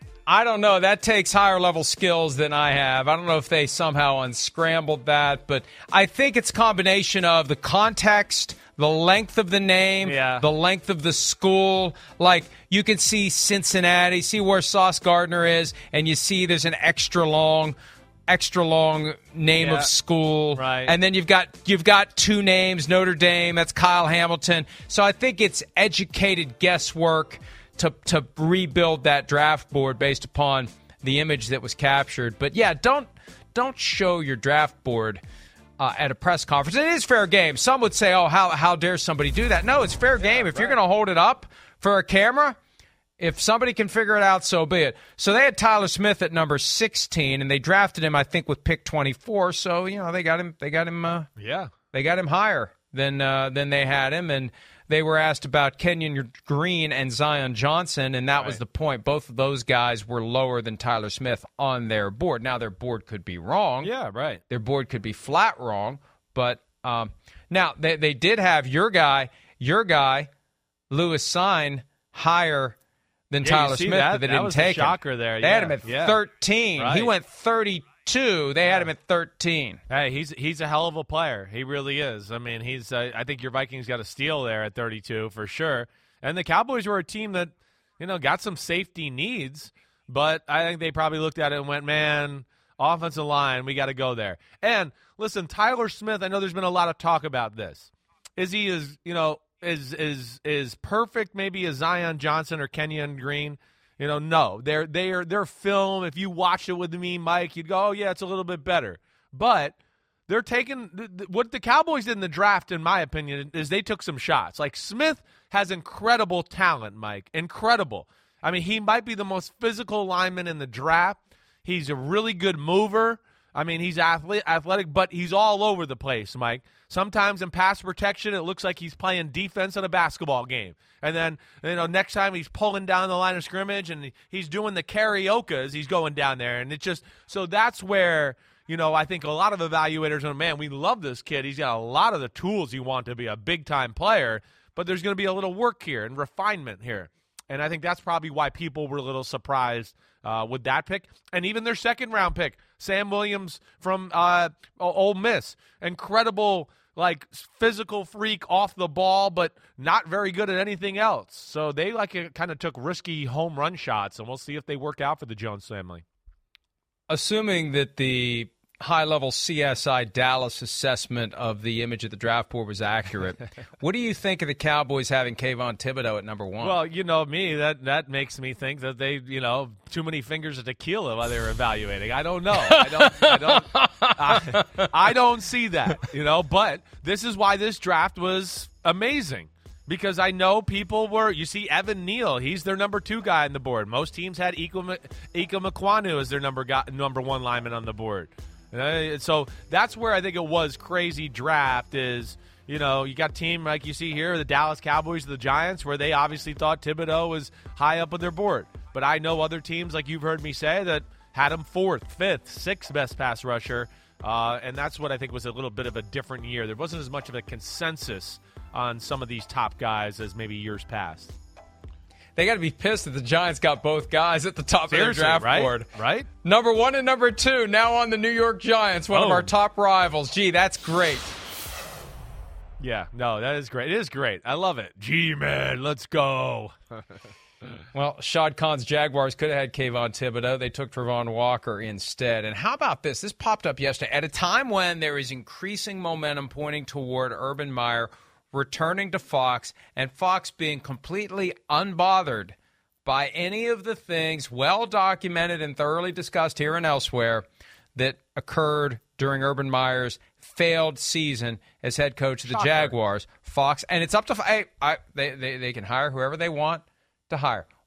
I don't know. That takes higher level skills than I have. I don't know if they somehow unscrambled that, but I think it's a combination of the context, the length of the name, yeah. the length of the school. Like, you can see Cincinnati, see where Sauce Gardner is, and you see there's an extra long extra long name yeah. of school. Right. And then you've got you've got two names, Notre Dame, that's Kyle Hamilton. So I think it's educated guesswork to to rebuild that draft board based upon the image that was captured. But yeah, don't don't show your draft board uh, at a press conference. It is fair game. Some would say, "Oh, how how dare somebody do that?" No, it's fair yeah, game. If right. you're going to hold it up for a camera, if somebody can figure it out, so be it. So they had Tyler Smith at number sixteen, and they drafted him, I think, with pick twenty-four. So you know they got him. They got him. Uh, yeah, they got him higher than uh, than they had him, and they were asked about Kenyon Green and Zion Johnson, and that right. was the point. Both of those guys were lower than Tyler Smith on their board. Now, their board could be wrong. Yeah, right. Their board could be flat wrong. But um, now, they, they did have your guy, your guy, Lewis Cine, higher than yeah, Tyler Smith, that, but they that didn't was take the shocker him. there. They yeah. had him at yeah. thirteen. Right. He went thirty-two. They had him at thirteen. Hey, he's he's a hell of a player. He really is. I mean, he's. Uh, I think your Vikings got a steal there at thirty-two for sure. And the Cowboys were a team that, you know, got some safety needs, but I think they probably looked at it and went, man, offensive line, we got to go there. And listen, Tyler Smith, I know there's been a lot of talk about this. Is he as, you know, is is is perfect maybe as Zion Johnson or Kenyon Green? You know, no. They're they're their film, if you watch it with me, Mike, you'd go, oh yeah, it's a little bit better. But they're taking what the Cowboys did in the draft, in my opinion, is they took some shots. Like, Smith has incredible talent, Mike. Incredible. I mean, he might be the most physical lineman in the draft. He's a really good mover. I mean, he's athletic, but he's all over the place, Mike. Sometimes in pass protection, it looks like he's playing defense in a basketball game. And then, you know, next time he's pulling down the line of scrimmage and he's doing the karaoke as he's going down there. And it just, so that's where, you know, I think a lot of evaluators are, man, we love this kid. He's got a lot of the tools you want to be a big-time player, but there's going to be a little work here and refinement here. And I think that's probably why people were a little surprised uh, with that pick. And even their second-round pick, Sam Williams from uh, Ole Miss. Incredible, like, physical freak off the ball, but not very good at anything else. So they, like, kind of took risky home run shots, and we'll see if they work out for the Jones family. Assuming that the high-level C S I Dallas assessment of the image of the draft board was accurate, what do you think of the Cowboys having Kayvon Thibodeau at number one? Well, you know me, that that makes me think that they, you know, too many fingers of tequila while they were evaluating. I don't know. I don't. I don't. I, I don't see that. You know, but this is why this draft was amazing. Because I know people were, you see Evan Neal, he's their number two guy on the board. Most teams had Ika Mekwonu as their number guy, number one lineman on the board. Uh, so that's where I think it was crazy draft is, you know, you got a team like you see here, the Dallas Cowboys, the Giants, where they obviously thought Thibodeau was high up on their board. But I know other teams, like you've heard me say, that had him fourth, fifth, sixth best pass rusher. Uh, and that's what I think was a little bit of a different year. There wasn't as much of a consensus on some of these top guys as maybe years past. They got to be pissed that the Giants got both guys at the top Seriously, of their draft right? board. Right? Number one and number two, now on the New York Giants, one oh. of our top rivals. Gee, that's great. Yeah, no, that is great. It is great. I love it. G-Man, let's go. Well, Shad Khan's Jaguars could have had Kayvon Thibodeau. They took Travon Walker instead. And how about this? This popped up yesterday. At a time when there is increasing momentum pointing toward Urban Meyer returning to Fox, and Fox being completely unbothered by any of the things well documented and thoroughly discussed here and elsewhere that occurred during Urban Meyer's failed season as head coach of the Shocker. Jaguars. Fox, and it's up to hey, I, they, they they can hire whoever they want to hire.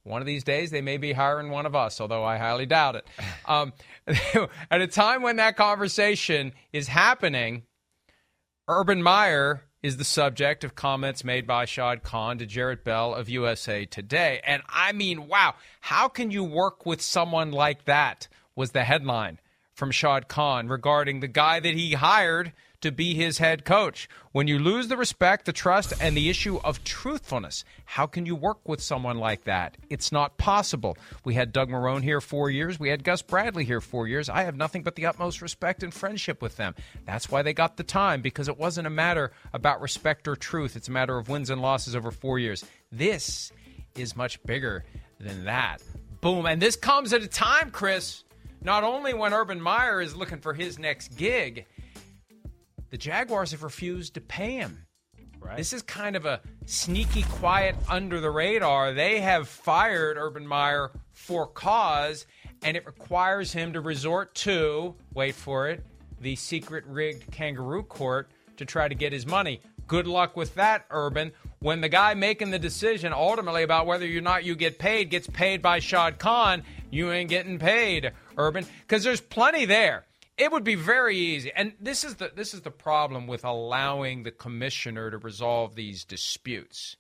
One of these days, they may be hiring one of us, although I highly doubt it. Um, at a time when that conversation is happening, Urban Meyer is the subject of comments made by Shad Khan to Jarrett Bell of U S A Today. And I mean, wow, how can you work with someone like that, was the headline from Shad Khan regarding the guy that he hired to be his head coach. When you lose the respect, the trust, and the issue of truthfulness, how can you work with someone like that? It's not possible. We had Doug Marrone here four years. We had Gus Bradley here four years. I have nothing but the utmost respect and friendship with them. That's why they got the time, because it wasn't a matter about respect or truth. It's a matter of wins and losses over four years. This is much bigger than that. Boom. And this comes at a time, Chris, not only when Urban Meyer is looking for his next gig, the Jaguars have refused to pay him. Right. This is kind of a sneaky, quiet, under the radar. They have fired Urban Meyer for cause, and it requires him to resort to, wait for it, the secret rigged kangaroo court to try to get his money. Good luck with that, Urban. When the guy making the decision ultimately about whether or not you get paid gets paid by Shad Khan, you ain't getting paid, Urban, because there's plenty there. It would be very easy. And this is the this is the problem with allowing the commissioner to resolve these disputes.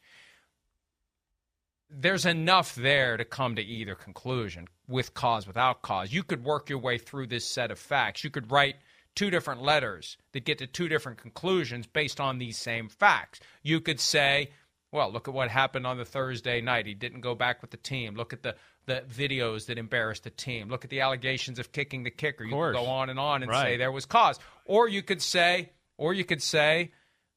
There's enough there to come to either conclusion, with cause, without cause. You could work your way through this set of facts. You could write two different letters that get to two different conclusions based on these same facts. You could say, well, look at what happened on the Thursday night. He didn't go back with the team. Look at the the videos that embarrassed the team. Look at the allegations of kicking the kicker. You could go on and on and right. say there was cause. Or you could say, or you could say,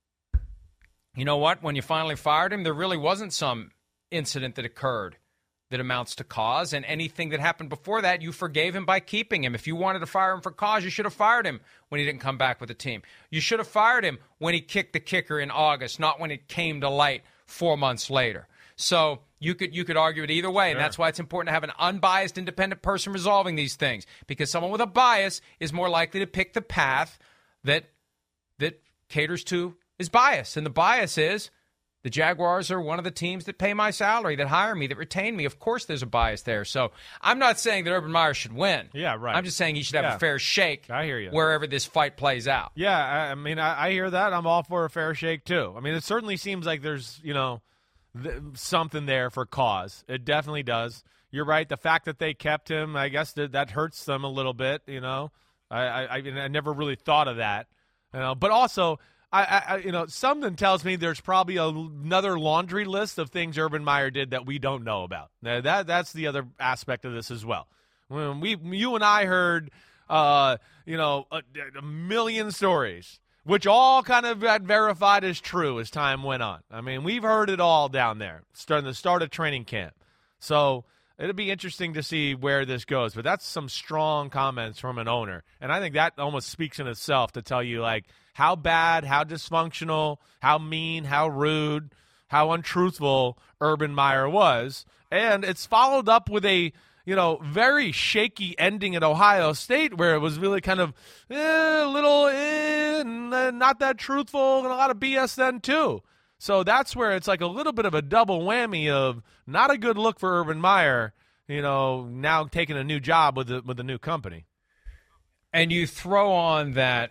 you know what, when you finally fired him, there really wasn't some incident that occurred that amounts to cause, and anything that happened before that, you forgave him by keeping him. If you wanted to fire him for cause, you should have fired him when he didn't come back with the team. You should have fired him when he kicked the kicker in August, not when it came to light four months later. So you could you could argue it either way, and sure. That's why it's important to have an unbiased, independent person resolving these things, because someone with a bias is more likely to pick the path that that caters to his bias. And the bias is the Jaguars are one of the teams that pay my salary, that hire me, that retain me. Of course there's a bias there. So I'm not saying that Urban Meyer should win. Yeah, right. I'm just saying he should have yeah. a fair shake I hear you. wherever this fight plays out. Yeah, I, I mean, I, I hear that. I'm all for a fair shake, too. I mean, it certainly seems like there's, you know, th- something there for cause. It definitely does. You're right. The fact that they kept him, I guess that, that hurts them a little bit, you know. I, I, I never really thought of that. You know, but also, I, I, you know, something tells me there's probably a, another laundry list of things Urban Meyer did that we don't know about. Now, that that's the other aspect of this as well. When we, you and I heard, uh, you know, a, a million stories, which all kind of got verified as true as time went on. I mean, we've heard it all down there, starting the start of training camp. So it'll be interesting to see where this goes. But that's some strong comments from an owner, and I think that almost speaks in itself to tell you, like, how bad, how dysfunctional, how mean, how rude, how untruthful Urban Meyer was. And it's followed up with a, you know, very shaky ending at Ohio State, where it was really kind of eh, a little eh, not that truthful, and a lot of B S then too. So that's where it's like a little bit of a double whammy of not a good look for Urban Meyer, you know, now taking a new job with the, with a new company. And you throw on that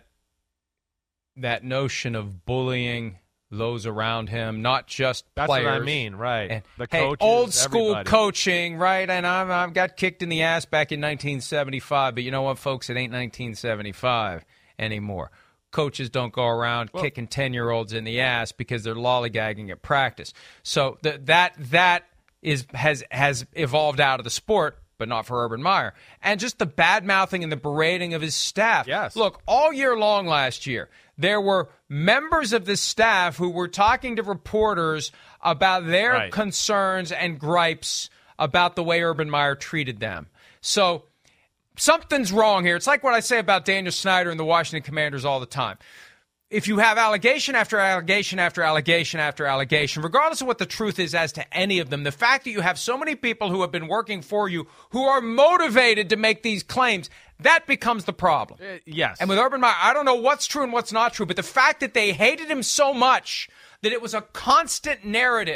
that notion of bullying those around him, not just That's players. That's what I mean, right. And, the hey, coaches, old school everybody. coaching, right? And I've, I've got kicked in the ass back in nineteen seventy-five, but you know what, folks? It ain't nineteen seventy-five anymore. Coaches don't go around well, kicking ten-year-olds in the ass because they're lollygagging at practice. So th- that that is has has evolved out of the sport, but not for Urban Meyer. And just the bad-mouthing and the berating of his staff. Yes. Look, all year long last year, there were members of the staff who were talking to reporters about their right. concerns and gripes about the way Urban Meyer treated them. So something's wrong here. It's like what I say about Daniel Snyder and the Washington Commanders all the time. If you have allegation after allegation after allegation after allegation, regardless of what the truth is as to any of them, the fact that you have so many people who have been working for you who are motivated to make these claims, that becomes the problem. Uh, yes. And with Urban Meyer, I don't know what's true and what's not true, but the fact that they hated him so much that it was a constant narrative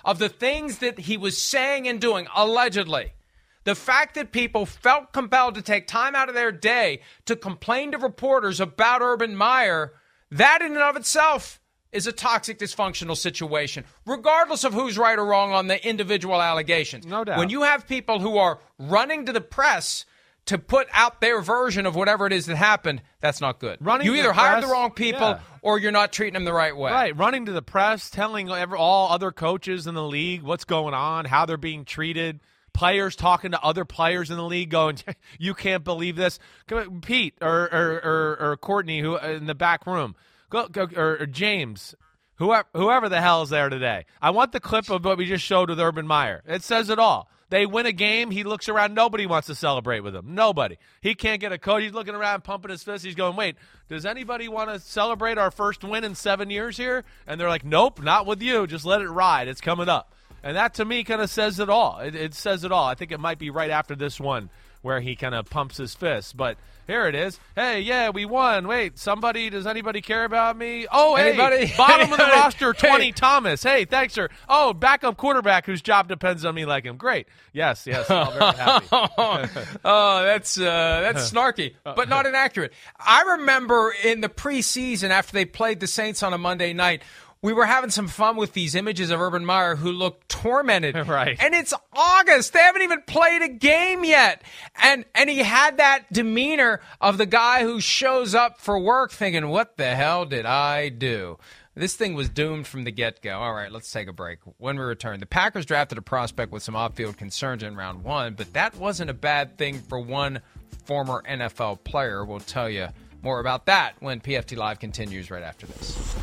of the things that he was saying and doing, allegedly. The fact that people felt compelled to take time out of their day to complain to reporters about Urban Meyer, that in and of itself is a toxic, dysfunctional situation, regardless of who's right or wrong on the individual allegations. No doubt. When you have people who are running to the press to put out their version of whatever it is that happened, that's not good. Running you to either the hired press, the wrong people yeah. or you're not treating them the right way. Right, running to the press, telling every, all other coaches in the league what's going on, how they're being treated. Players talking to other players in the league going, you can't believe this. Pete or or, or, or Courtney who in the back room, go, go, or, or James, whoever, whoever the hell is there today. I want the clip of what we just showed with Urban Meyer. It says it all. They win a game. He looks around. Nobody wants to celebrate with him. Nobody. He can't get a coach. He's looking around, pumping his fist. He's going, wait, does anybody want to celebrate our first win in seven years here? And they're like, nope, not with you. Just let it ride. It's coming up. And that, to me, kind of says it all. It, it says it all. I think it might be right after this one where he kind of pumps his fist. But here it is. Hey, yeah, we won. Wait, somebody, does anybody care about me? Oh, anybody? Hey, bottom of the roster, twenty, hey. Thomas. Hey, thanks, sir. Oh, backup quarterback whose job depends on me like him. Great. Yes, yes, I'm very happy. oh, that's, uh, that's snarky, but not inaccurate. I remember in the preseason after they played the Saints on a Monday night, we were having some fun with these images of Urban Meyer who looked tormented. Right. And it's August. They haven't even played a game yet. And and he had that demeanor of the guy who shows up for work thinking, what the hell did I do? This thing was doomed from the get-go. All right, let's take a break. When we return, the Packers drafted a prospect with some off-field concerns in round one, but that wasn't a bad thing for one former N F L player. We'll tell you more about that when P F T Live continues right after this.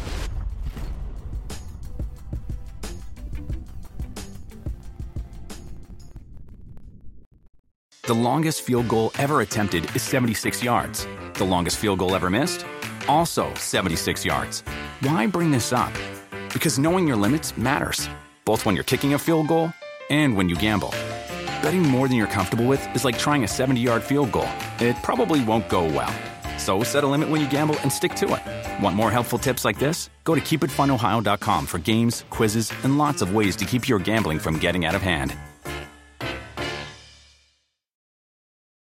The longest field goal ever attempted is seventy-six yards. The longest field goal ever missed? Also seventy-six yards. Why bring this up? Because knowing your limits matters, both when you're kicking a field goal and when you gamble. Betting more than you're comfortable with is like trying a seventy-yard field goal. It probably won't go well. So set a limit when you gamble and stick to it. Want more helpful tips like this? Go to keep it fun ohio dot com for games, quizzes, and lots of ways to keep your gambling from getting out of hand.